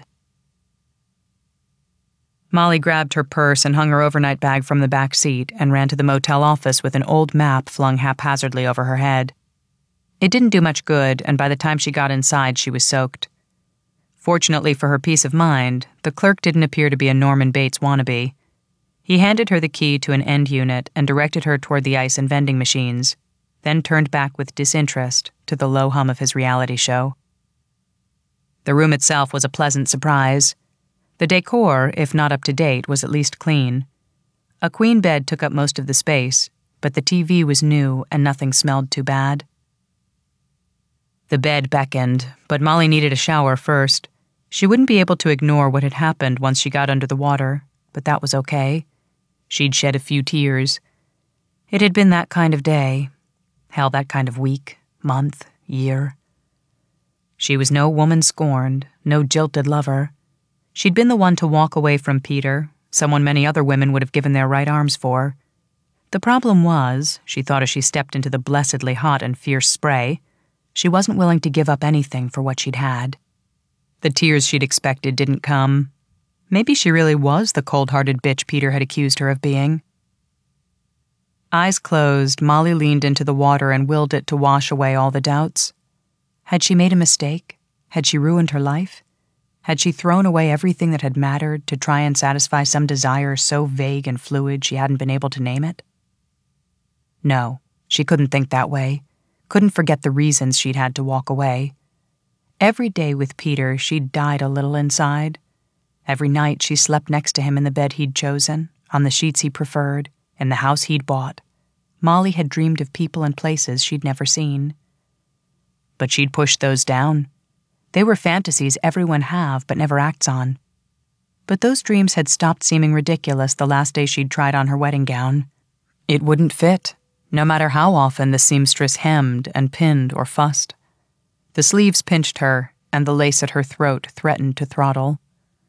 Molly grabbed her purse and hung her overnight bag from the back seat and ran to the motel office with an old map flung haphazardly over her head. It didn't do much good, and by the time she got inside, she was soaked. Fortunately for her peace of mind, the clerk didn't appear to be a Norman Bates wannabe. He handed her the key to an end unit and directed her toward the ice and vending machines, then turned back with disinterest to the low hum of his reality show. The room itself was a pleasant surprise. The decor, if not up to date, was at least clean. A queen bed took up most of the space, but the TV was new and nothing smelled too bad. The bed beckoned, but Molly needed a shower first. She wouldn't be able to ignore what had happened once she got under the water, but that was okay. She'd shed a few tears. It had been that kind of day. Hell, that kind of week, month, year. She was no woman scorned, no jilted lover. She'd been the one to walk away from Peter, someone many other women would have given their right arms for. The problem was, she thought as she stepped into the blessedly hot and fierce spray, she wasn't willing to give up anything for what she'd had. The tears she'd expected didn't come. Maybe she really was the cold-hearted bitch Peter had accused her of being. Eyes closed, Molly leaned into the water and willed it to wash away all the doubts. Had she made a mistake? Had she ruined her life? Had she thrown away everything that had mattered to try and satisfy some desire so vague and fluid she hadn't been able to name it? No, she couldn't think that way. Couldn't forget the reasons she'd had to walk away. Every day with Peter, she'd died a little inside. Every night she slept next to him in the bed he'd chosen, on the sheets he preferred, in the house he'd bought. Molly had dreamed of people and places she'd never seen. But she'd pushed those down. They were fantasies everyone have but never acts on. But those dreams had stopped seeming ridiculous the last day she'd tried on her wedding gown. It wouldn't fit, no matter how often the seamstress hemmed and pinned or fussed. The sleeves pinched her, and the lace at her throat threatened to throttle.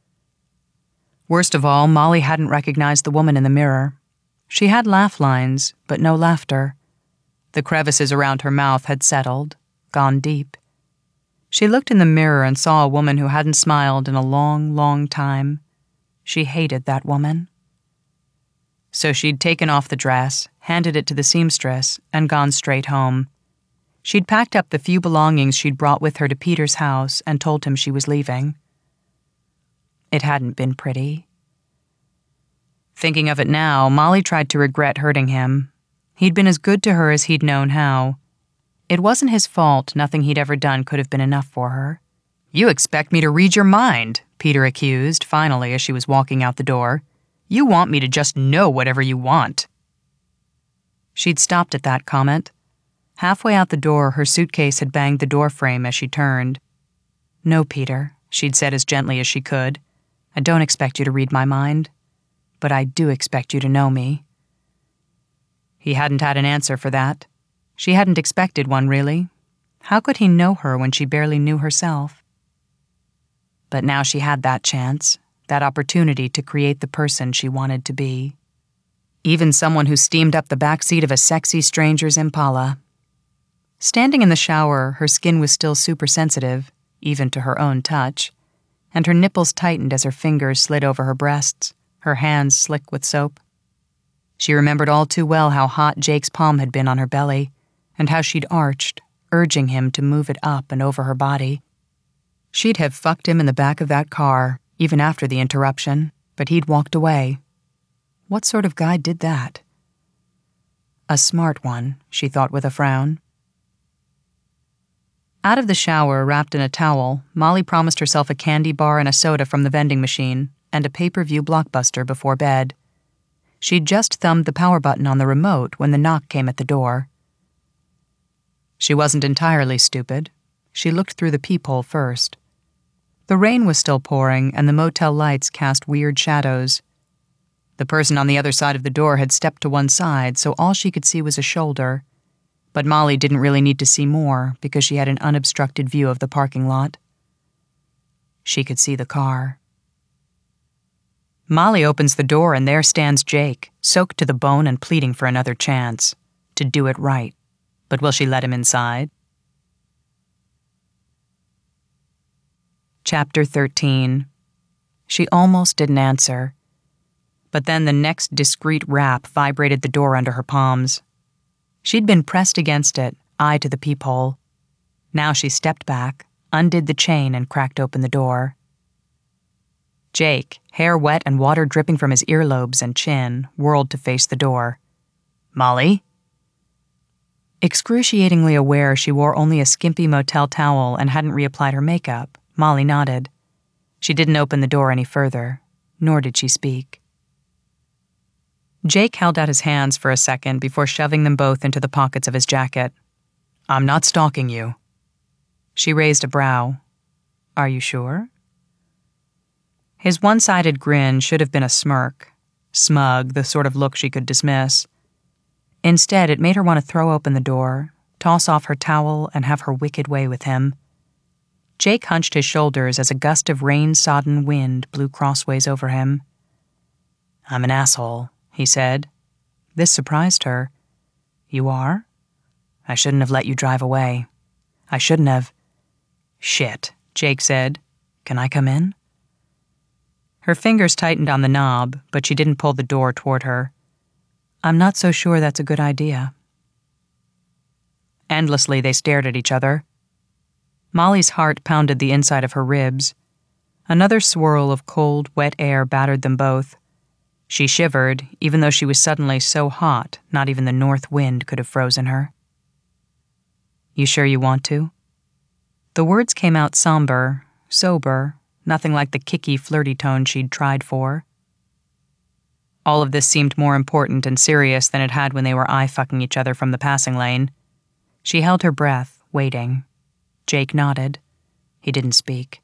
Worst of all, Molly hadn't recognized the woman in the mirror. She had laugh lines, but no laughter. The crevices around her mouth had settled, gone deep. She looked in the mirror and saw a woman who hadn't smiled in a long, long time. She hated that woman. So she'd taken off the dress, handed it to the seamstress, and gone straight home. She'd packed up the few belongings she'd brought with her to Peter's house and told him she was leaving. It hadn't been pretty. Thinking of it now, Molly tried to regret hurting him. He'd been as good to her as he'd known how. It wasn't his fault. Nothing he'd ever done could have been enough for her. "You expect me to read your mind," Peter accused, finally, as she was walking out the door. "You want me to just know whatever you want." She'd stopped at that comment. Halfway out the door, her suitcase had banged the doorframe as she turned. "No, Peter," she'd said as gently as she could. "I don't expect you to read my mind. But I do expect you to know me." He hadn't had an answer for that. She hadn't expected one, really. How could he know her when she barely knew herself? But now she had that chance, that opportunity to create the person she wanted to be. Even someone who steamed up the backseat of a sexy stranger's Impala. Standing in the shower, her skin was still super sensitive, even to her own touch, and her nipples tightened as her fingers slid over her breasts, her hands slick with soap. She remembered all too well how hot Jake's palm had been on her belly, and how she'd arched, urging him to move it up and over her body. She'd have fucked him in the back of that car, even after the interruption, but he'd walked away. What sort of guy did that? A smart one, she thought with a frown. Out of the shower, wrapped in a towel, Molly promised herself a candy bar and a soda from the vending machine, and a pay-per-view blockbuster before bed. She'd just thumbed the power button on the remote when the knock came at the door. She wasn't entirely stupid. She looked through the peephole first. The rain was still pouring, and the motel lights cast weird shadows. The person on the other side of the door had stepped to one side, so all she could see was a shoulder. But Molly didn't really need to see more, because she had an unobstructed view of the parking lot. She could see the car. Molly opens the door, and there stands Jake, soaked to the bone and pleading for another chance, to do it right. But will she let him inside? Chapter 13. She almost didn't answer. But then the next discreet rap vibrated the door under her palms. She'd been pressed against it, eye to the peephole. Now she stepped back, undid the chain, and cracked open the door. Jake, hair wet and water dripping from his earlobes and chin, whirled to face the door. "Molly?" Excruciatingly aware she wore only a skimpy motel towel and hadn't reapplied her makeup, Molly nodded. She didn't open the door any further, nor did she speak. Jake held out his hands for a second before shoving them both into the pockets of his jacket. "I'm not stalking you." She raised a brow. "Are you sure?" His one-sided grin should have been a smirk. Smug, the sort of look she could dismiss. Instead, it made her want to throw open the door, toss off her towel, and have her wicked way with him. Jake hunched his shoulders as a gust of rain-sodden wind blew crossways over him. "I'm an asshole," he said. This surprised her. "You are? I shouldn't have let you drive away. I shouldn't have." "Shit," Jake said. Can I come in?" Her fingers tightened on the knob, but she didn't pull the door toward her. "I'm not so sure that's a good idea." Endlessly, they stared at each other. Molly's heart pounded the inside of her ribs. Another swirl of cold, wet air battered them both. She shivered, even though she was suddenly so hot, not even the north wind could have frozen her. "You sure you want to?" The words came out somber, sober, nothing like the kicky, flirty tone she'd tried for. All of this seemed more important and serious than it had when they were eye-fucking each other from the passing lane. She held her breath, waiting. Jake nodded. He didn't speak.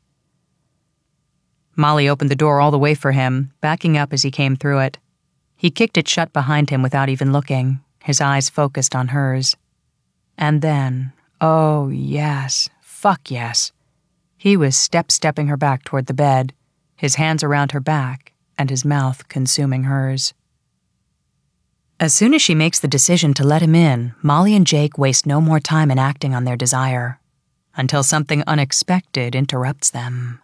Molly opened the door all the way for him, backing up as he came through it. He kicked it shut behind him without even looking, his eyes focused on hers. And then, oh yes, fuck yes, he was stepping her back toward the bed, his hands around her back and his mouth consuming hers. As soon as she makes the decision to let him in, Molly and Jake waste no more time in acting on their desire, until something unexpected interrupts them.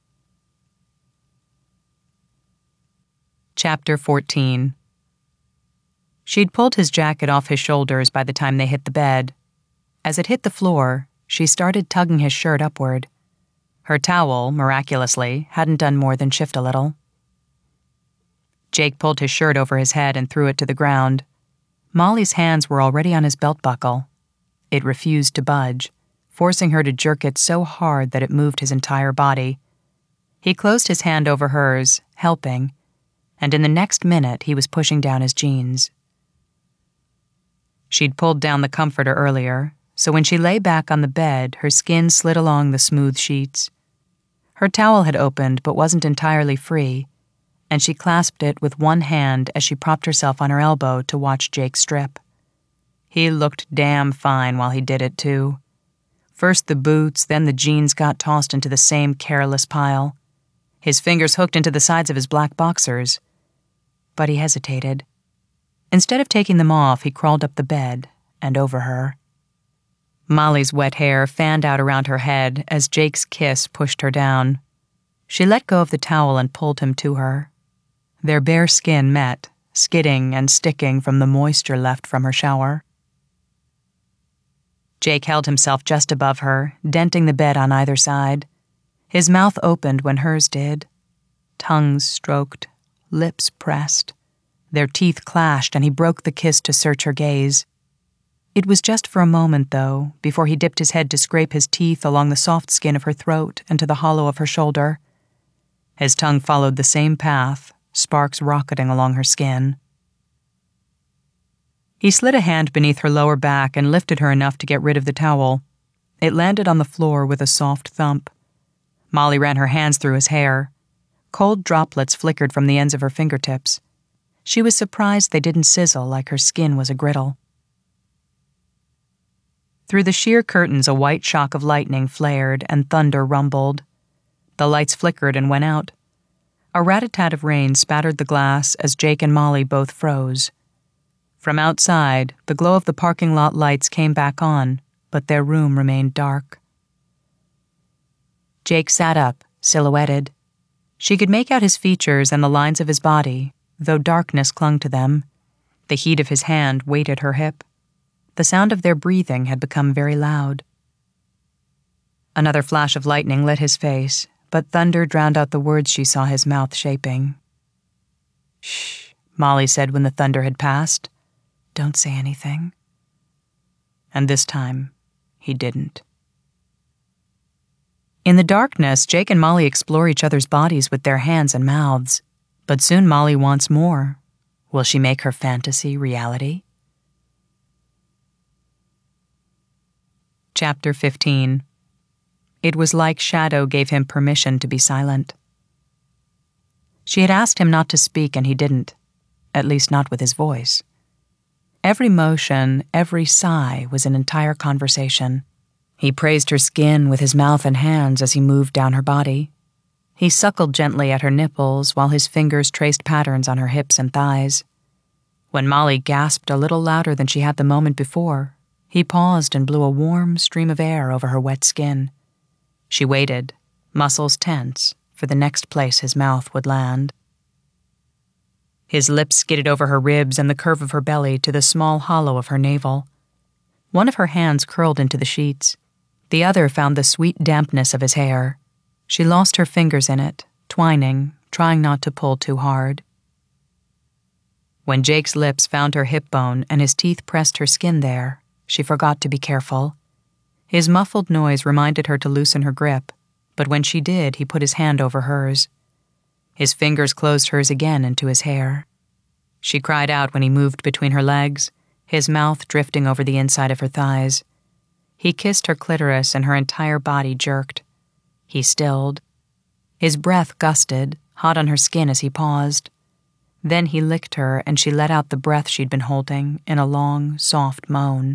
Chapter 14. She'd pulled his jacket off his shoulders by the time they hit the bed. As it hit the floor, she started tugging his shirt upward. Her towel, miraculously, hadn't done more than shift a little. Jake pulled his shirt over his head and threw it to the ground. Molly's hands were already on his belt buckle. It refused to budge, forcing her to jerk it so hard that it moved his entire body. He closed his hand over hers, helping, and in the next minute he was pushing down his jeans. She'd pulled down the comforter earlier, so when she lay back on the bed, her skin slid along the smooth sheets. Her towel had opened but wasn't entirely free, and she clasped it with one hand as she propped herself on her elbow to watch Jake strip. He looked damn fine while he did it, too. First the boots, then the jeans got tossed into the same careless pile. His fingers hooked into the sides of his black boxers. But he hesitated. Instead of taking them off, he crawled up the bed and over her. Molly's wet hair fanned out around her head as Jake's kiss pushed her down. She let go of the towel and pulled him to her. Their bare skin met, skidding and sticking from the moisture left from her shower. Jake held himself just above her, denting the bed on either side. His mouth opened when hers did. Tongues stroked, lips pressed. Their teeth clashed and he broke the kiss to search her gaze. It was just for a moment, though, before he dipped his head to scrape his teeth along the soft skin of her throat and to the hollow of her shoulder. His tongue followed the same path, sparks rocketing along her skin. He slid a hand beneath her lower back and lifted her enough to get rid of the towel. It landed on the floor with a soft thump. Molly ran her hands through his hair. Cold droplets flickered from the ends of her fingertips. She was surprised they didn't sizzle like her skin was a griddle. Through the sheer curtains, a white shock of lightning flared and thunder rumbled. The lights flickered and went out. A rat-a-tat of rain spattered the glass as Jake and Molly both froze. From outside, the glow of the parking lot lights came back on, but their room remained dark. Jake sat up, silhouetted. She could make out his features and the lines of his body, though darkness clung to them. The heat of his hand weighted her hip. The sound of their breathing had become very loud. Another flash of lightning lit his face, but thunder drowned out the words she saw his mouth shaping. "Shh," Molly said when the thunder had passed. "Don't say anything." And this time, he didn't. In the darkness, Jake and Molly explore each other's bodies with their hands and mouths. But soon Molly wants more. Will she make her fantasy reality? Chapter 15. It was like Shadow gave him permission to be silent. She had asked him not to speak and he didn't, at least not with his voice. Every motion, every sigh was an entire conversation. He praised her skin with his mouth and hands as he moved down her body. He suckled gently at her nipples while his fingers traced patterns on her hips and thighs. When Molly gasped a little louder than she had the moment before, he paused and blew a warm stream of air over her wet skin. She waited, muscles tense for the next place his mouth would land. His lips skidded over her ribs and the curve of her belly to the small hollow of her navel. One of her hands curled into the sheets. The other found the sweet dampness of his hair. She lost her fingers in it, twining, trying not to pull too hard. When Jake's lips found her hip bone and his teeth pressed her skin there, she forgot to be careful. His muffled noise reminded her to loosen her grip, but when she did, he put his hand over hers. His fingers closed hers again into his hair. She cried out when he moved between her legs, his mouth drifting over the inside of her thighs. He kissed her clitoris and her entire body jerked. He stilled. His breath gusted, hot on her skin as he paused. Then he licked her and she let out the breath she'd been holding in a long, soft moan.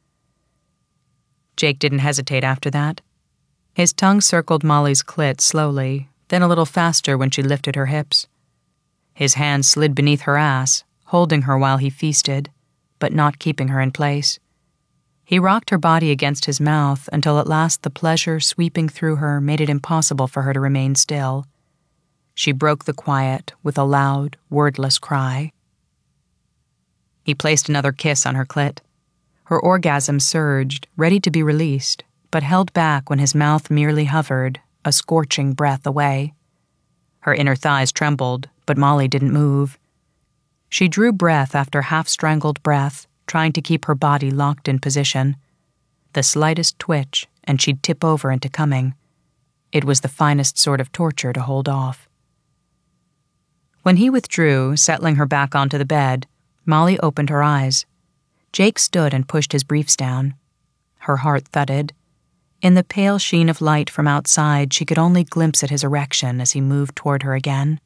Jake didn't hesitate after that. His tongue circled Molly's clit slowly, then a little faster when she lifted her hips. His hand slid beneath her ass, holding her while he feasted, but not keeping her in place. He rocked her body against his mouth until at last the pleasure sweeping through her made it impossible for her to remain still. She broke the quiet with a loud, wordless cry. He placed another kiss on her clit. Her orgasm surged, ready to be released, but held back when his mouth merely hovered, a scorching breath away. Her inner thighs trembled, but Molly didn't move. She drew breath after half-strangled breath, trying to keep her body locked in position. The slightest twitch, and she'd tip over into coming. It was the finest sort of torture to hold off. When he withdrew, settling her back onto the bed, Molly opened her eyes. Jake stood and pushed his briefs down. Her heart thudded. In the pale sheen of light from outside, she could only glimpse at his erection as he moved toward her again.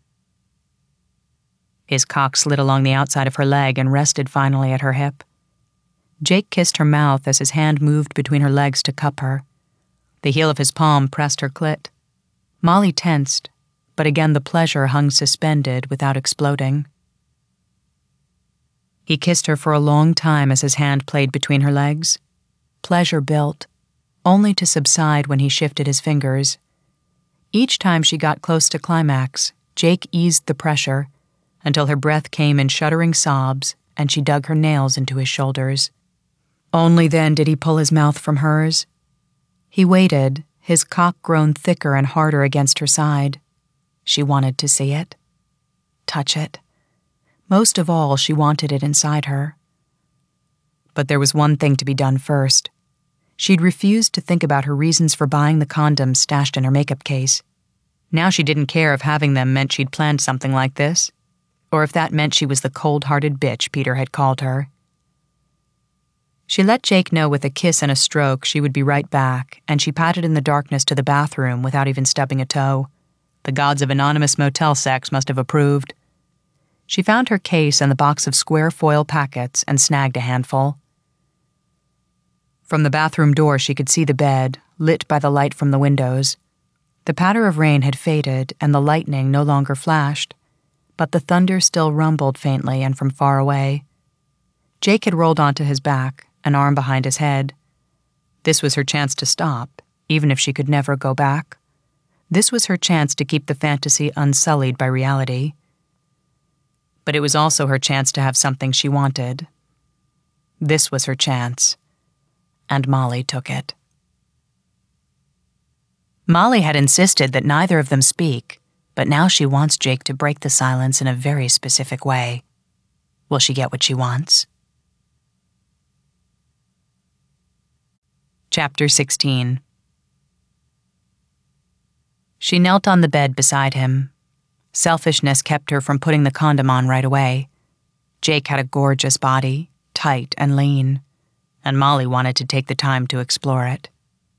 His cock slid along the outside of her leg and rested finally at her hip. Jake kissed her mouth as his hand moved between her legs to cup her. The heel of his palm pressed her clit. Molly tensed, but again the pleasure hung suspended without exploding. He kissed her for a long time as his hand played between her legs. Pleasure built, only to subside when he shifted his fingers. Each time she got close to climax, Jake eased the pressure until her breath came in shuddering sobs and she dug her nails into his shoulders. Only then did he pull his mouth from hers. He waited, his cock grown thicker and harder against her side. She wanted to see it, touch it. Most of all, she wanted it inside her. But there was one thing to be done first. She'd refused to think about her reasons for buying the condoms stashed in her makeup case. Now she didn't care if having them meant she'd planned something like this, or if that meant she was the cold-hearted bitch Peter had called her. She let Jake know with a kiss and a stroke she would be right back, and she padded in the darkness to the bathroom without even stubbing a toe. The gods of anonymous motel sex must have approved. She found her case and the box of square foil packets and snagged a handful. From the bathroom door she could see the bed, lit by the light from the windows. The patter of rain had faded and the lightning no longer flashed, but the thunder still rumbled faintly and from far away. Jake had rolled onto his back, an arm behind his head. This was her chance to stop, even if she could never go back. This was her chance to keep the fantasy unsullied by reality. But it was also her chance to have something she wanted. This was her chance. And Molly took it. Molly had insisted that neither of them speak, but now she wants Jake to break the silence in a very specific way. Will she get what she wants? Chapter 16. She knelt on the bed beside him. Selfishness kept her from putting the condom on right away. Jake had a gorgeous body, tight and lean, and Molly wanted to take the time to explore it.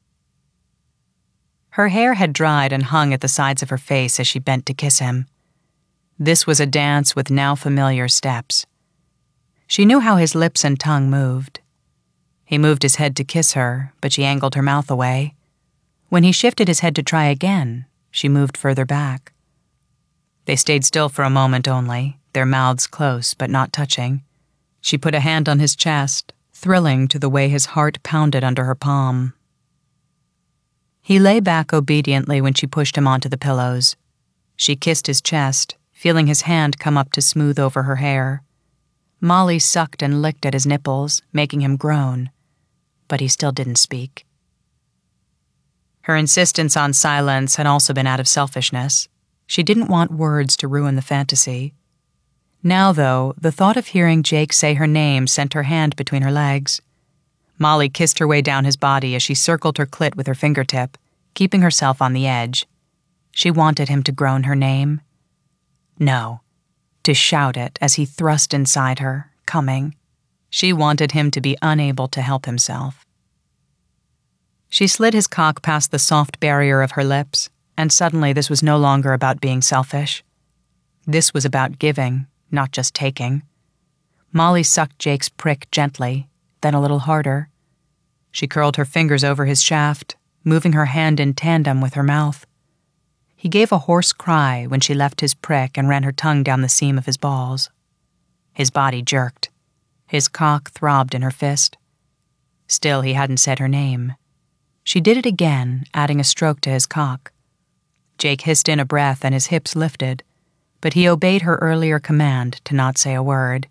Her hair had dried and hung at the sides of her face as she bent to kiss him. This was a dance with now familiar steps. She knew how his lips and tongue moved. He moved his head to kiss her, but she angled her mouth away. When he shifted his head to try again, she moved further back. They stayed still for a moment only, their mouths close but not touching. She put a hand on his chest, thrilling to the way his heart pounded under her palm. He lay back obediently when she pushed him onto the pillows. She kissed his chest, feeling his hand come up to smooth over her hair. Molly sucked and licked at his nipples, making him groan, but he still didn't speak. Her insistence on silence had also been out of selfishness. She didn't want words to ruin the fantasy. Now, though, the thought of hearing Jake say her name sent her hand between her legs. Molly kissed her way down his body as she circled her clit with her fingertip, keeping herself on the edge. She wanted him to groan her name. No, to shout it as he thrust inside her, coming. She wanted him to be unable to help himself. She slid his cock past the soft barrier of her lips, and suddenly this was no longer about being selfish. This was about giving, not just taking. Molly sucked Jake's prick gently, then a little harder. She curled her fingers over his shaft, moving her hand in tandem with her mouth. He gave a hoarse cry when she left his prick and ran her tongue down the seam of his balls. His body jerked. His cock throbbed in her fist. Still, he hadn't said her name. She did it again, adding a stroke to his cock. Jake hissed in a breath and his hips lifted, but he obeyed her earlier command to not say a word.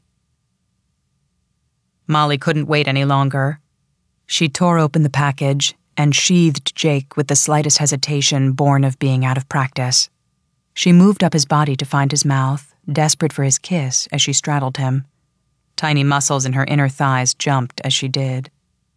Molly couldn't wait any longer. She tore open the package and sheathed Jake with the slightest hesitation born of being out of practice. She moved up his body to find his mouth, desperate for his kiss as she straddled him. Tiny muscles in her inner thighs jumped as she did.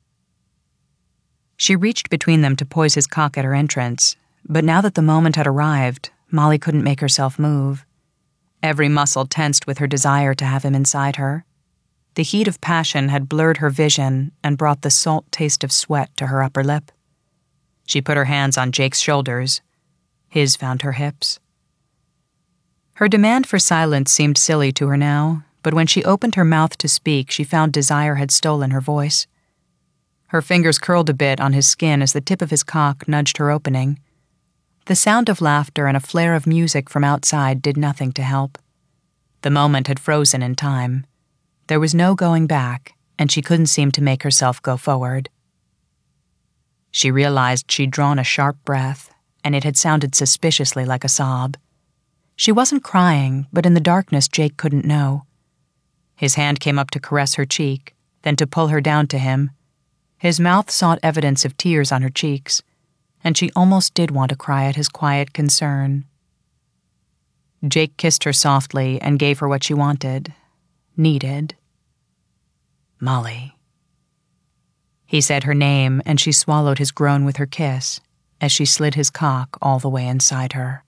She reached between them to poise his cock at her entrance, but now that the moment had arrived, Molly couldn't make herself move. Every muscle tensed with her desire to have him inside her. The heat of passion had blurred her vision and brought the salt taste of sweat to her upper lip. She put her hands on Jake's shoulders. His found her hips. Her demand for silence seemed silly to her now, but when she opened her mouth to speak, she found desire had stolen her voice. Her fingers curled a bit on his skin as the tip of his cock nudged her opening. The sound of laughter and a flare of music from outside did nothing to help. The moment had frozen in time. There was no going back, and she couldn't seem to make herself go forward. She realized she'd drawn a sharp breath, and it had sounded suspiciously like a sob. She wasn't crying, but in the darkness Jake couldn't know. His hand came up to caress her cheek, then to pull her down to him. His mouth sought evidence of tears on her cheeks, and she almost did want to cry at his quiet concern. Jake kissed her softly and gave her what she wanted, needed. Molly. He said her name, and she swallowed his groan with her kiss as she slid his cock all the way inside her.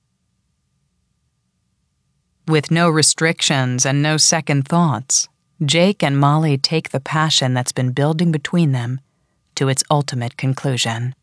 With no restrictions and no second thoughts, Jake and Molly take the passion that's been building between them to its ultimate conclusion.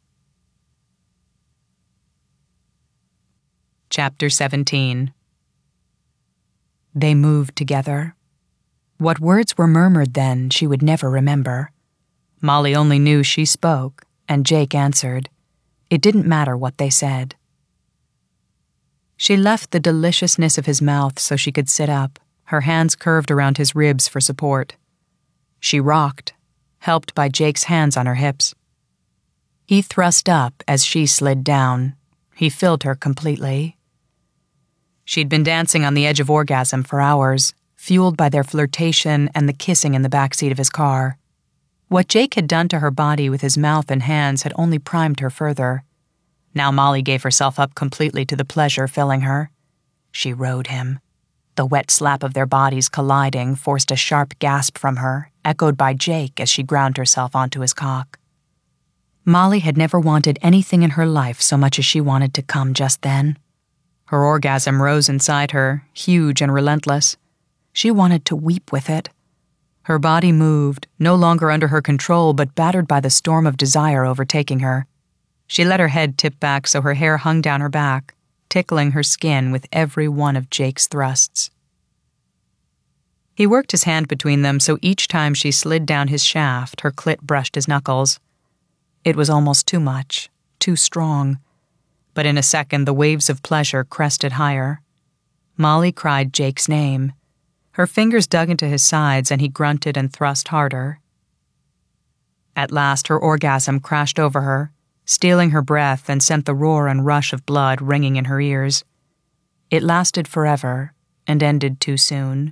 Chapter 17. They moved together. What words were murmured then she would never remember. Molly only knew she spoke, and Jake answered. It didn't matter what they said. She left the deliciousness of his mouth so she could sit up, her hands curved around his ribs for support. She rocked, helped by Jake's hands on her hips. He thrust up as she slid down. He filled her completely. She'd been dancing on the edge of orgasm for hours, fueled by their flirtation and the kissing in the backseat of his car. What Jake had done to her body with his mouth and hands had only primed her further. Now Molly gave herself up completely to the pleasure filling her. She rode him. The wet slap of their bodies colliding forced a sharp gasp from her, echoed by Jake as she ground herself onto his cock. Molly had never wanted anything in her life so much as she wanted to come just then. Her orgasm rose inside her, huge and relentless. She wanted to weep with it. Her body moved, no longer under her control but battered by the storm of desire overtaking her. She let her head tip back so her hair hung down her back, tickling her skin with every one of Jake's thrusts. He worked his hand between them so each time she slid down his shaft, her clit brushed his knuckles. It was almost too much, too strong. But in a second the waves of pleasure crested higher. Molly cried Jake's name. Her fingers dug into his sides and he grunted and thrust harder. At last her orgasm crashed over her, stealing her breath and sent the roar and rush of blood ringing in her ears. It lasted forever and ended too soon.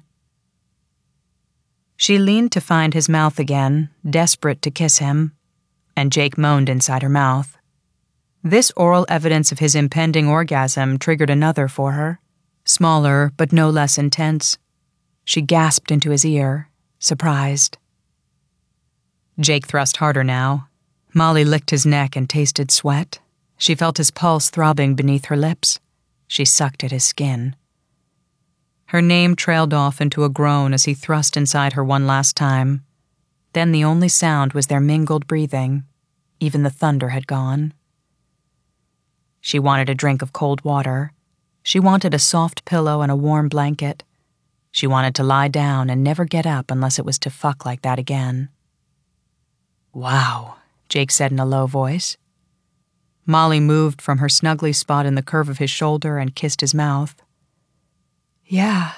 She leaned to find his mouth again, desperate to kiss him, and Jake moaned inside her mouth. This oral evidence of his impending orgasm triggered another for her, smaller but no less intense. She gasped into his ear, surprised. Jake thrust harder now. Molly licked his neck and tasted sweat. She felt his pulse throbbing beneath her lips. She sucked at his skin. Her name trailed off into a groan as he thrust inside her one last time. Then the only sound was their mingled breathing. Even the thunder had gone. She wanted a drink of cold water. She wanted a soft pillow and a warm blanket. She wanted to lie down and never get up unless it was to fuck like that again. "Wow," Jake said in a low voice. Molly moved from her snuggly spot in the curve of his shoulder and kissed his mouth. "Yeah."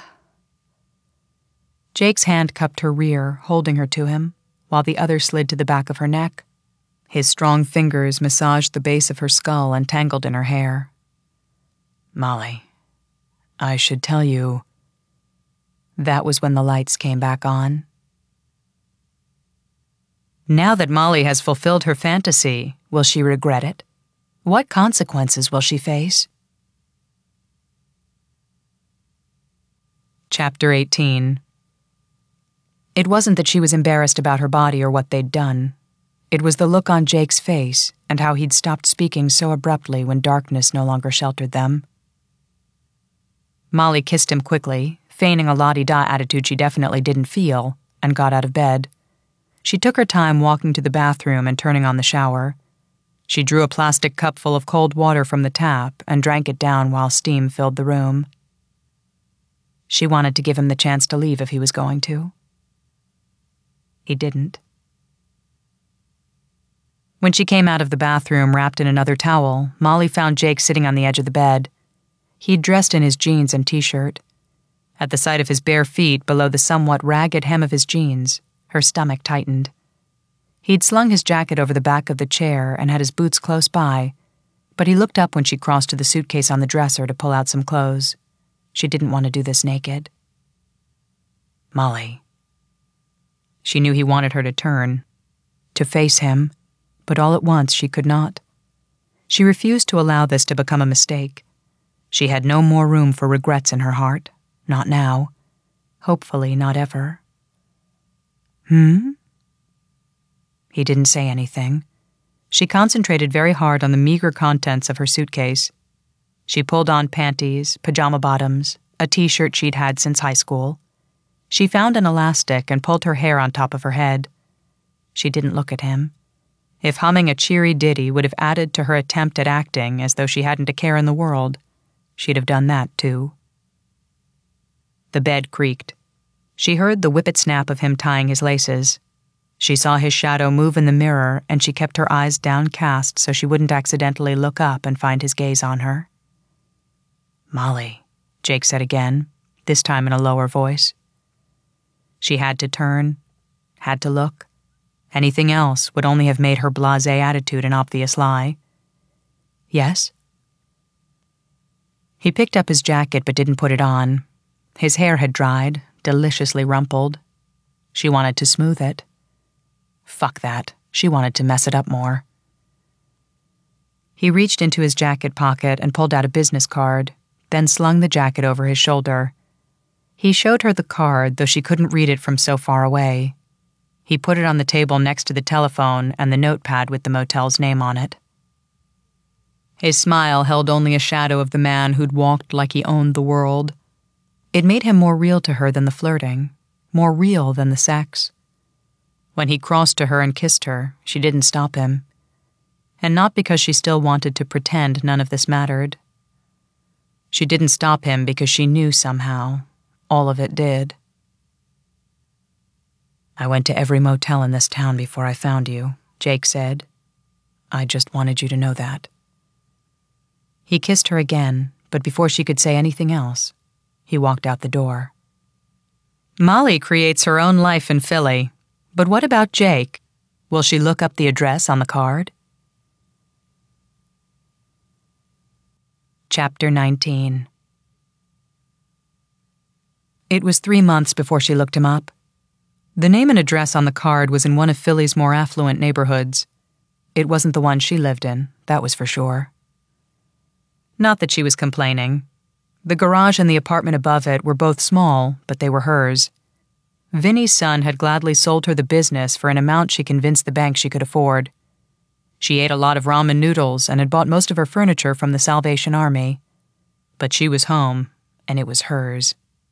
Jake's hand cupped her rear, holding her to him, while the other slid to the back of her neck. His strong fingers massaged the base of her skull and tangled in her hair. "Molly, I should tell you." That was when the lights came back on. Now that Molly has fulfilled her fantasy, will she regret it? What consequences will she face? Chapter 18. It wasn't that she was embarrassed about her body or what they'd done. It was the look on Jake's face and how he'd stopped speaking so abruptly when darkness no longer sheltered them. Molly kissed him quickly, feigning a la-di-da attitude she definitely didn't feel, and got out of bed. She took her time walking to the bathroom and turning on the shower. She drew a plastic cup full of cold water from the tap and drank it down while steam filled the room. She wanted to give him the chance to leave if he was going to. He didn't. When she came out of the bathroom wrapped in another towel, Molly found Jake sitting on the edge of the bed. He'd dressed in his jeans and t-shirt. At the sight of his bare feet below the somewhat ragged hem of his jeans, her stomach tightened. He'd slung his jacket over the back of the chair and had his boots close by, but he looked up when she crossed to the suitcase on the dresser to pull out some clothes. She didn't want to do this naked. "Molly." She knew he wanted her to turn, to face him, but all at once she could not. She refused to allow this to become a mistake. She had no more room for regrets in her heart, not now. Hopefully not ever. He didn't say anything. She concentrated very hard on the meager contents of her suitcase. She pulled on panties, pajama bottoms, a t-shirt she'd had since high school. She found an elastic and pulled her hair on top of her head. She didn't look at him. If humming a cheery ditty would have added to her attempt at acting as though she hadn't a care in the world, she'd have done that too. The bed creaked. She heard the whippet snap of him tying his laces. She saw his shadow move in the mirror, and she kept her eyes downcast so she wouldn't accidentally look up and find his gaze on her. "Molly," Jake said again, this time in a lower voice. She had to turn, had to look. Anything else would only have made her blasé attitude an obvious lie. "Yes?" He picked up his jacket but didn't put it on. His hair had dried, deliciously rumpled. She wanted to smooth it. Fuck that. She wanted to mess it up more. He reached into his jacket pocket and pulled out a business card, then slung the jacket over his shoulder. He showed her the card, though she couldn't read it from so far away. He put it on the table next to the telephone and the notepad with the motel's name on it. His smile held only a shadow of the man who'd walked like he owned the world. It made him more real to her than the flirting, more real than the sex. When he crossed to her and kissed her, she didn't stop him. And not because she still wanted to pretend none of this mattered. She didn't stop him because she knew somehow all of it did. "I went to every motel in this town before I found you," Jake said. "I just wanted you to know that." He kissed her again, but before she could say anything else, he walked out the door. Molly creates her own life in Philly. But what about Jake? Will she look up the address on the card? Chapter 19. It was 3 months before she looked him up. The name and address on the card was in one of Philly's more affluent neighborhoods. It wasn't the one she lived in, that was for sure. Not that she was complaining. The garage and the apartment above it were both small, but they were hers. Vinny's son had gladly sold her the business for an amount she convinced the bank she could afford. She ate a lot of ramen noodles and had bought most of her furniture from the Salvation Army. But she was home, and it was hers.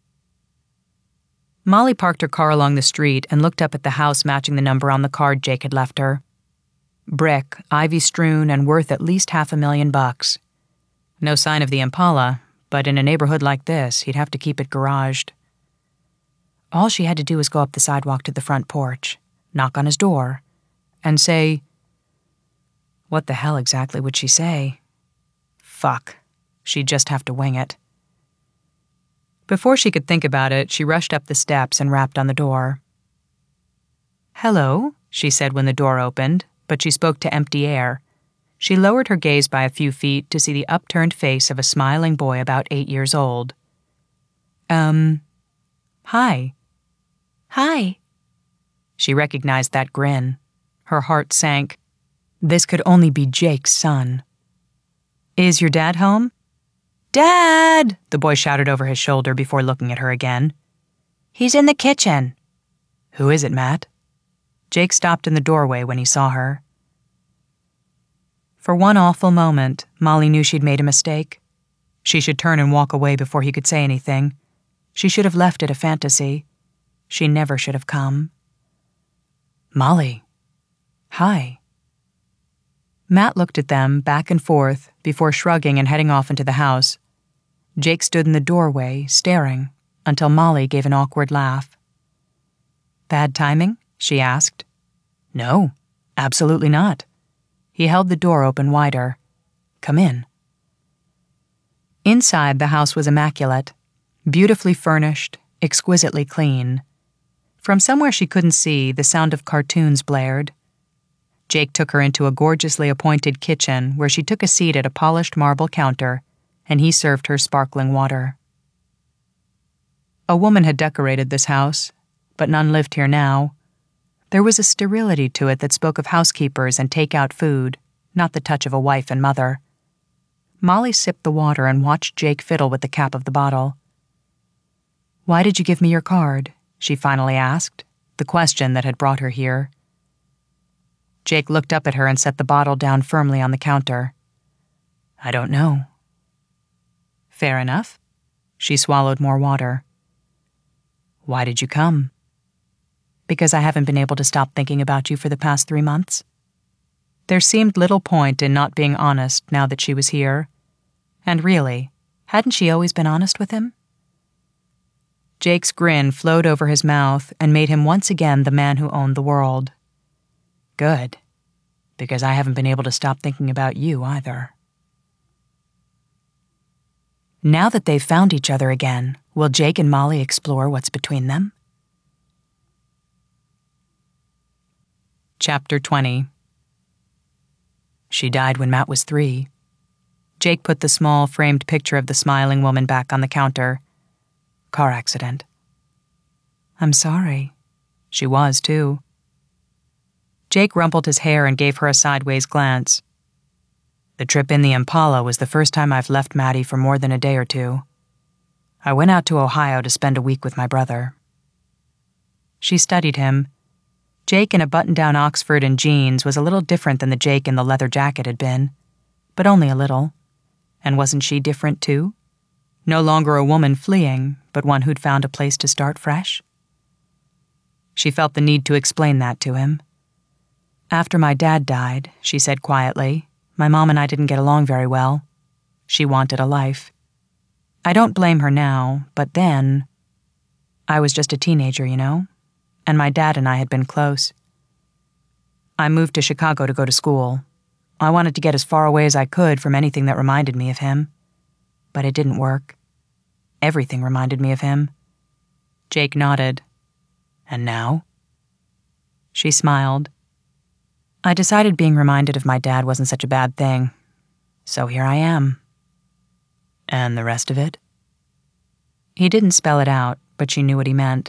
Molly parked her car along the street and looked up at the house matching the number on the card Jake had left her. Brick, ivy-strewn, and worth at least $500,000. No sign of the Impala, but in a neighborhood like this, he'd have to keep it garaged. All she had to do was go up the sidewalk to the front porch, knock on his door, and say... What the hell exactly would she say? Fuck. She'd just have to wing it. Before she could think about it, she rushed up the steps and rapped on the door. "Hello," she said when the door opened, but she spoke to empty air. She lowered her gaze by a few feet to see the upturned face of a smiling boy about 8 years old. Hi." "Hi." She recognized that grin. Her heart sank. This could only be Jake's son. "Is your dad home?" "Dad!" the boy shouted over his shoulder before looking at her again. "He's in the kitchen." "Who is it, Matt?" Jake stopped in the doorway when he saw her. For one awful moment, Molly knew she'd made a mistake. She should turn and walk away before he could say anything. She should have left it a fantasy. She never should have come. "Molly. Hi." Matt looked at them back and forth before shrugging and heading off into the house. Jake stood in the doorway, staring, until Molly gave an awkward laugh. "Bad timing?" she asked. "No, absolutely not." He held the door open wider. "Come in." Inside, the house was immaculate, beautifully furnished, exquisitely clean. From somewhere she couldn't see, the sound of cartoons blared. Jake took her into a gorgeously appointed kitchen where she took a seat at a polished marble counter, and he served her sparkling water. A woman had decorated this house, but none lived here now. There was a sterility to it that spoke of housekeepers and take-out food, not the touch of a wife and mother. Molly sipped the water and watched Jake fiddle with the cap of the bottle. "Why did you give me your card?" she finally asked, the question that had brought her here. Jake looked up at her and set the bottle down firmly on the counter. "I don't know." "Fair enough." She swallowed more water. "Why did you come?" "Because I haven't been able to stop thinking about you for the past 3 months." There seemed little point in not being honest now that she was here. And really, hadn't she always been honest with him? Jake's grin flowed over his mouth and made him once again the man who owned the world. "Good, because I haven't been able to stop thinking about you either." Now that they've found each other again, will Jake and Molly explore what's between them? Chapter 20. She died when Matt was 3. Jake put the small, framed picture of the smiling woman back on the counter. Car accident. "I'm sorry." She was, too. Jake rumpled his hair and gave her a sideways glance. "The trip in the Impala was the first time I've left Maddie for more than a day or two. I went out to Ohio to spend a week with my brother." She studied him. Jake in a button-down Oxford and jeans was a little different than the Jake in the leather jacket had been, but only a little. And wasn't she different, too? No longer a woman fleeing, but one who'd found a place to start fresh? She felt the need to explain that to him. "After my dad died," she said quietly, "my mom and I didn't get along very well. She wanted a life. I don't blame her now, but then... I was just a teenager, you know, and my dad and I had been close. I moved to Chicago to go to school. I wanted to get as far away as I could from anything that reminded me of him. But it didn't work. Everything reminded me of him." Jake nodded. "And now?" She smiled. "I decided being reminded of my dad wasn't such a bad thing. So here I am." And the rest of it? He didn't spell it out, but she knew what he meant.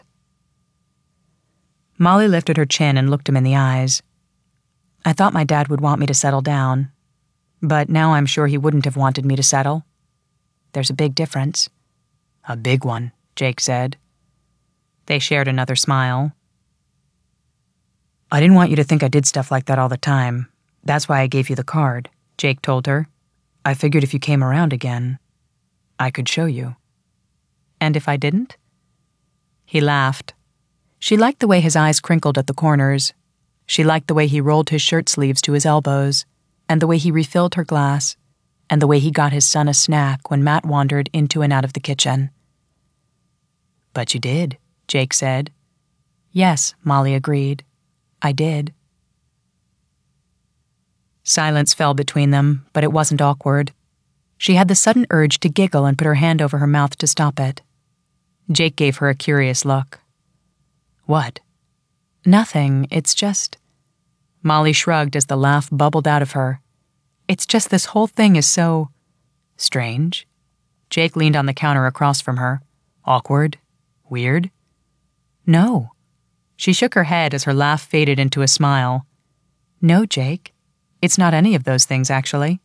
Molly lifted her chin and looked him in the eyes. I thought my dad would want me to settle down, but now I'm sure he wouldn't have wanted me to settle. There's a big difference. A big one, Jake said. They shared another smile. I didn't want you to think I did stuff like that all the time. That's why I gave you the card, Jake told her. I figured if you came around again, I could show you. And if I didn't? He laughed. She liked the way his eyes crinkled at the corners. She liked the way he rolled his shirt sleeves to his elbows, and the way he refilled her glass, and the way he got his son a snack when Matt wandered into and out of the kitchen. But you did, Jake said. Yes, Molly agreed. I did. Silence fell between them, but it wasn't awkward. She had the sudden urge to giggle and put her hand over her mouth to stop it. Jake gave her a curious look. What? Nothing, it's just... Molly shrugged as the laugh bubbled out of her. It's just this whole thing is so... strange. Jake leaned on the counter across from her. Awkward? Weird? No. She shook her head as her laugh faded into a smile. No, Jake. It's not any of those things, actually.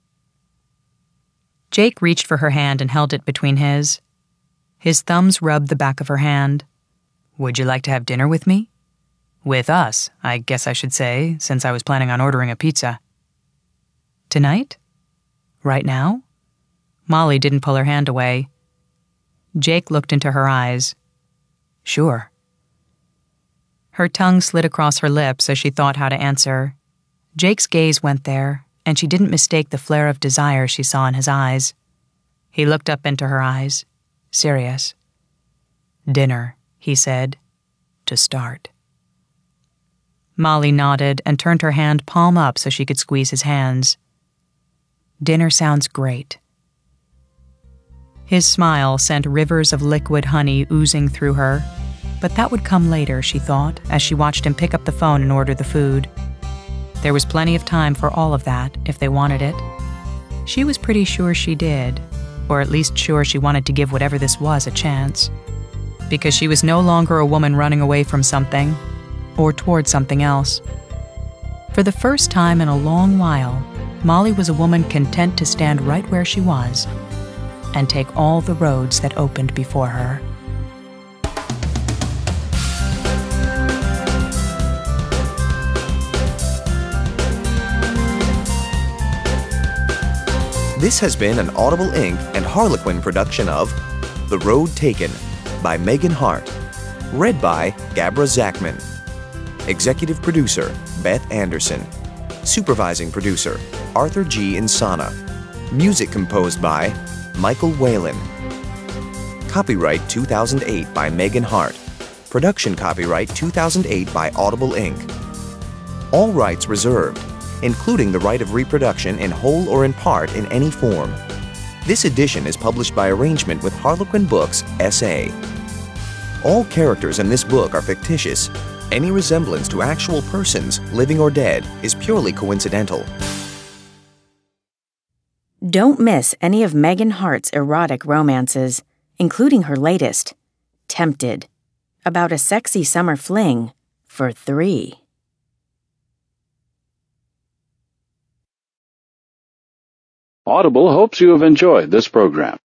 Jake reached for her hand and held it between his. His thumbs rubbed the back of her hand. Would you like to have dinner with me? With us, I guess I should say, since I was planning on ordering a pizza. Tonight? Right now? Molly didn't pull her hand away. Jake looked into her eyes. Sure. Her tongue slid across her lips as she thought how to answer. Jake's gaze went there, and she didn't mistake the flare of desire she saw in his eyes. He looked up into her eyes, serious. Dinner, he said, to start. Molly nodded and turned her hand palm up so she could squeeze his hands. Dinner sounds great. His smile sent rivers of liquid honey oozing through her, but that would come later, she thought, as she watched him pick up the phone and order the food. There was plenty of time for all of that, if they wanted it. She was pretty sure she did, or at least sure she wanted to give whatever this was a chance. Because she was no longer a woman running away from something, or toward something else. For the first time in a long while, Molly was a woman content to stand right where she was and take all the roads that opened before her. This has been an Audible Inc. and Harlequin production of The Road Taken by Megan Hart. Read by Gabra Zachman. Executive producer, Beth Anderson. Supervising producer, Arthur G. Insana. Music composed by Michael Whalen. Copyright 2008 by Megan Hart. Production copyright 2008 by Audible Inc. All rights reserved, including the right of reproduction in whole or in part in any form. This edition is published by arrangement with Harlequin Books, S.A. All characters in this book are fictitious. Any resemblance to actual persons, living or dead, is purely coincidental. Don't miss any of Megan Hart's erotic romances, including her latest, Tempted, about a sexy summer fling for 3. Audible hopes you have enjoyed this program.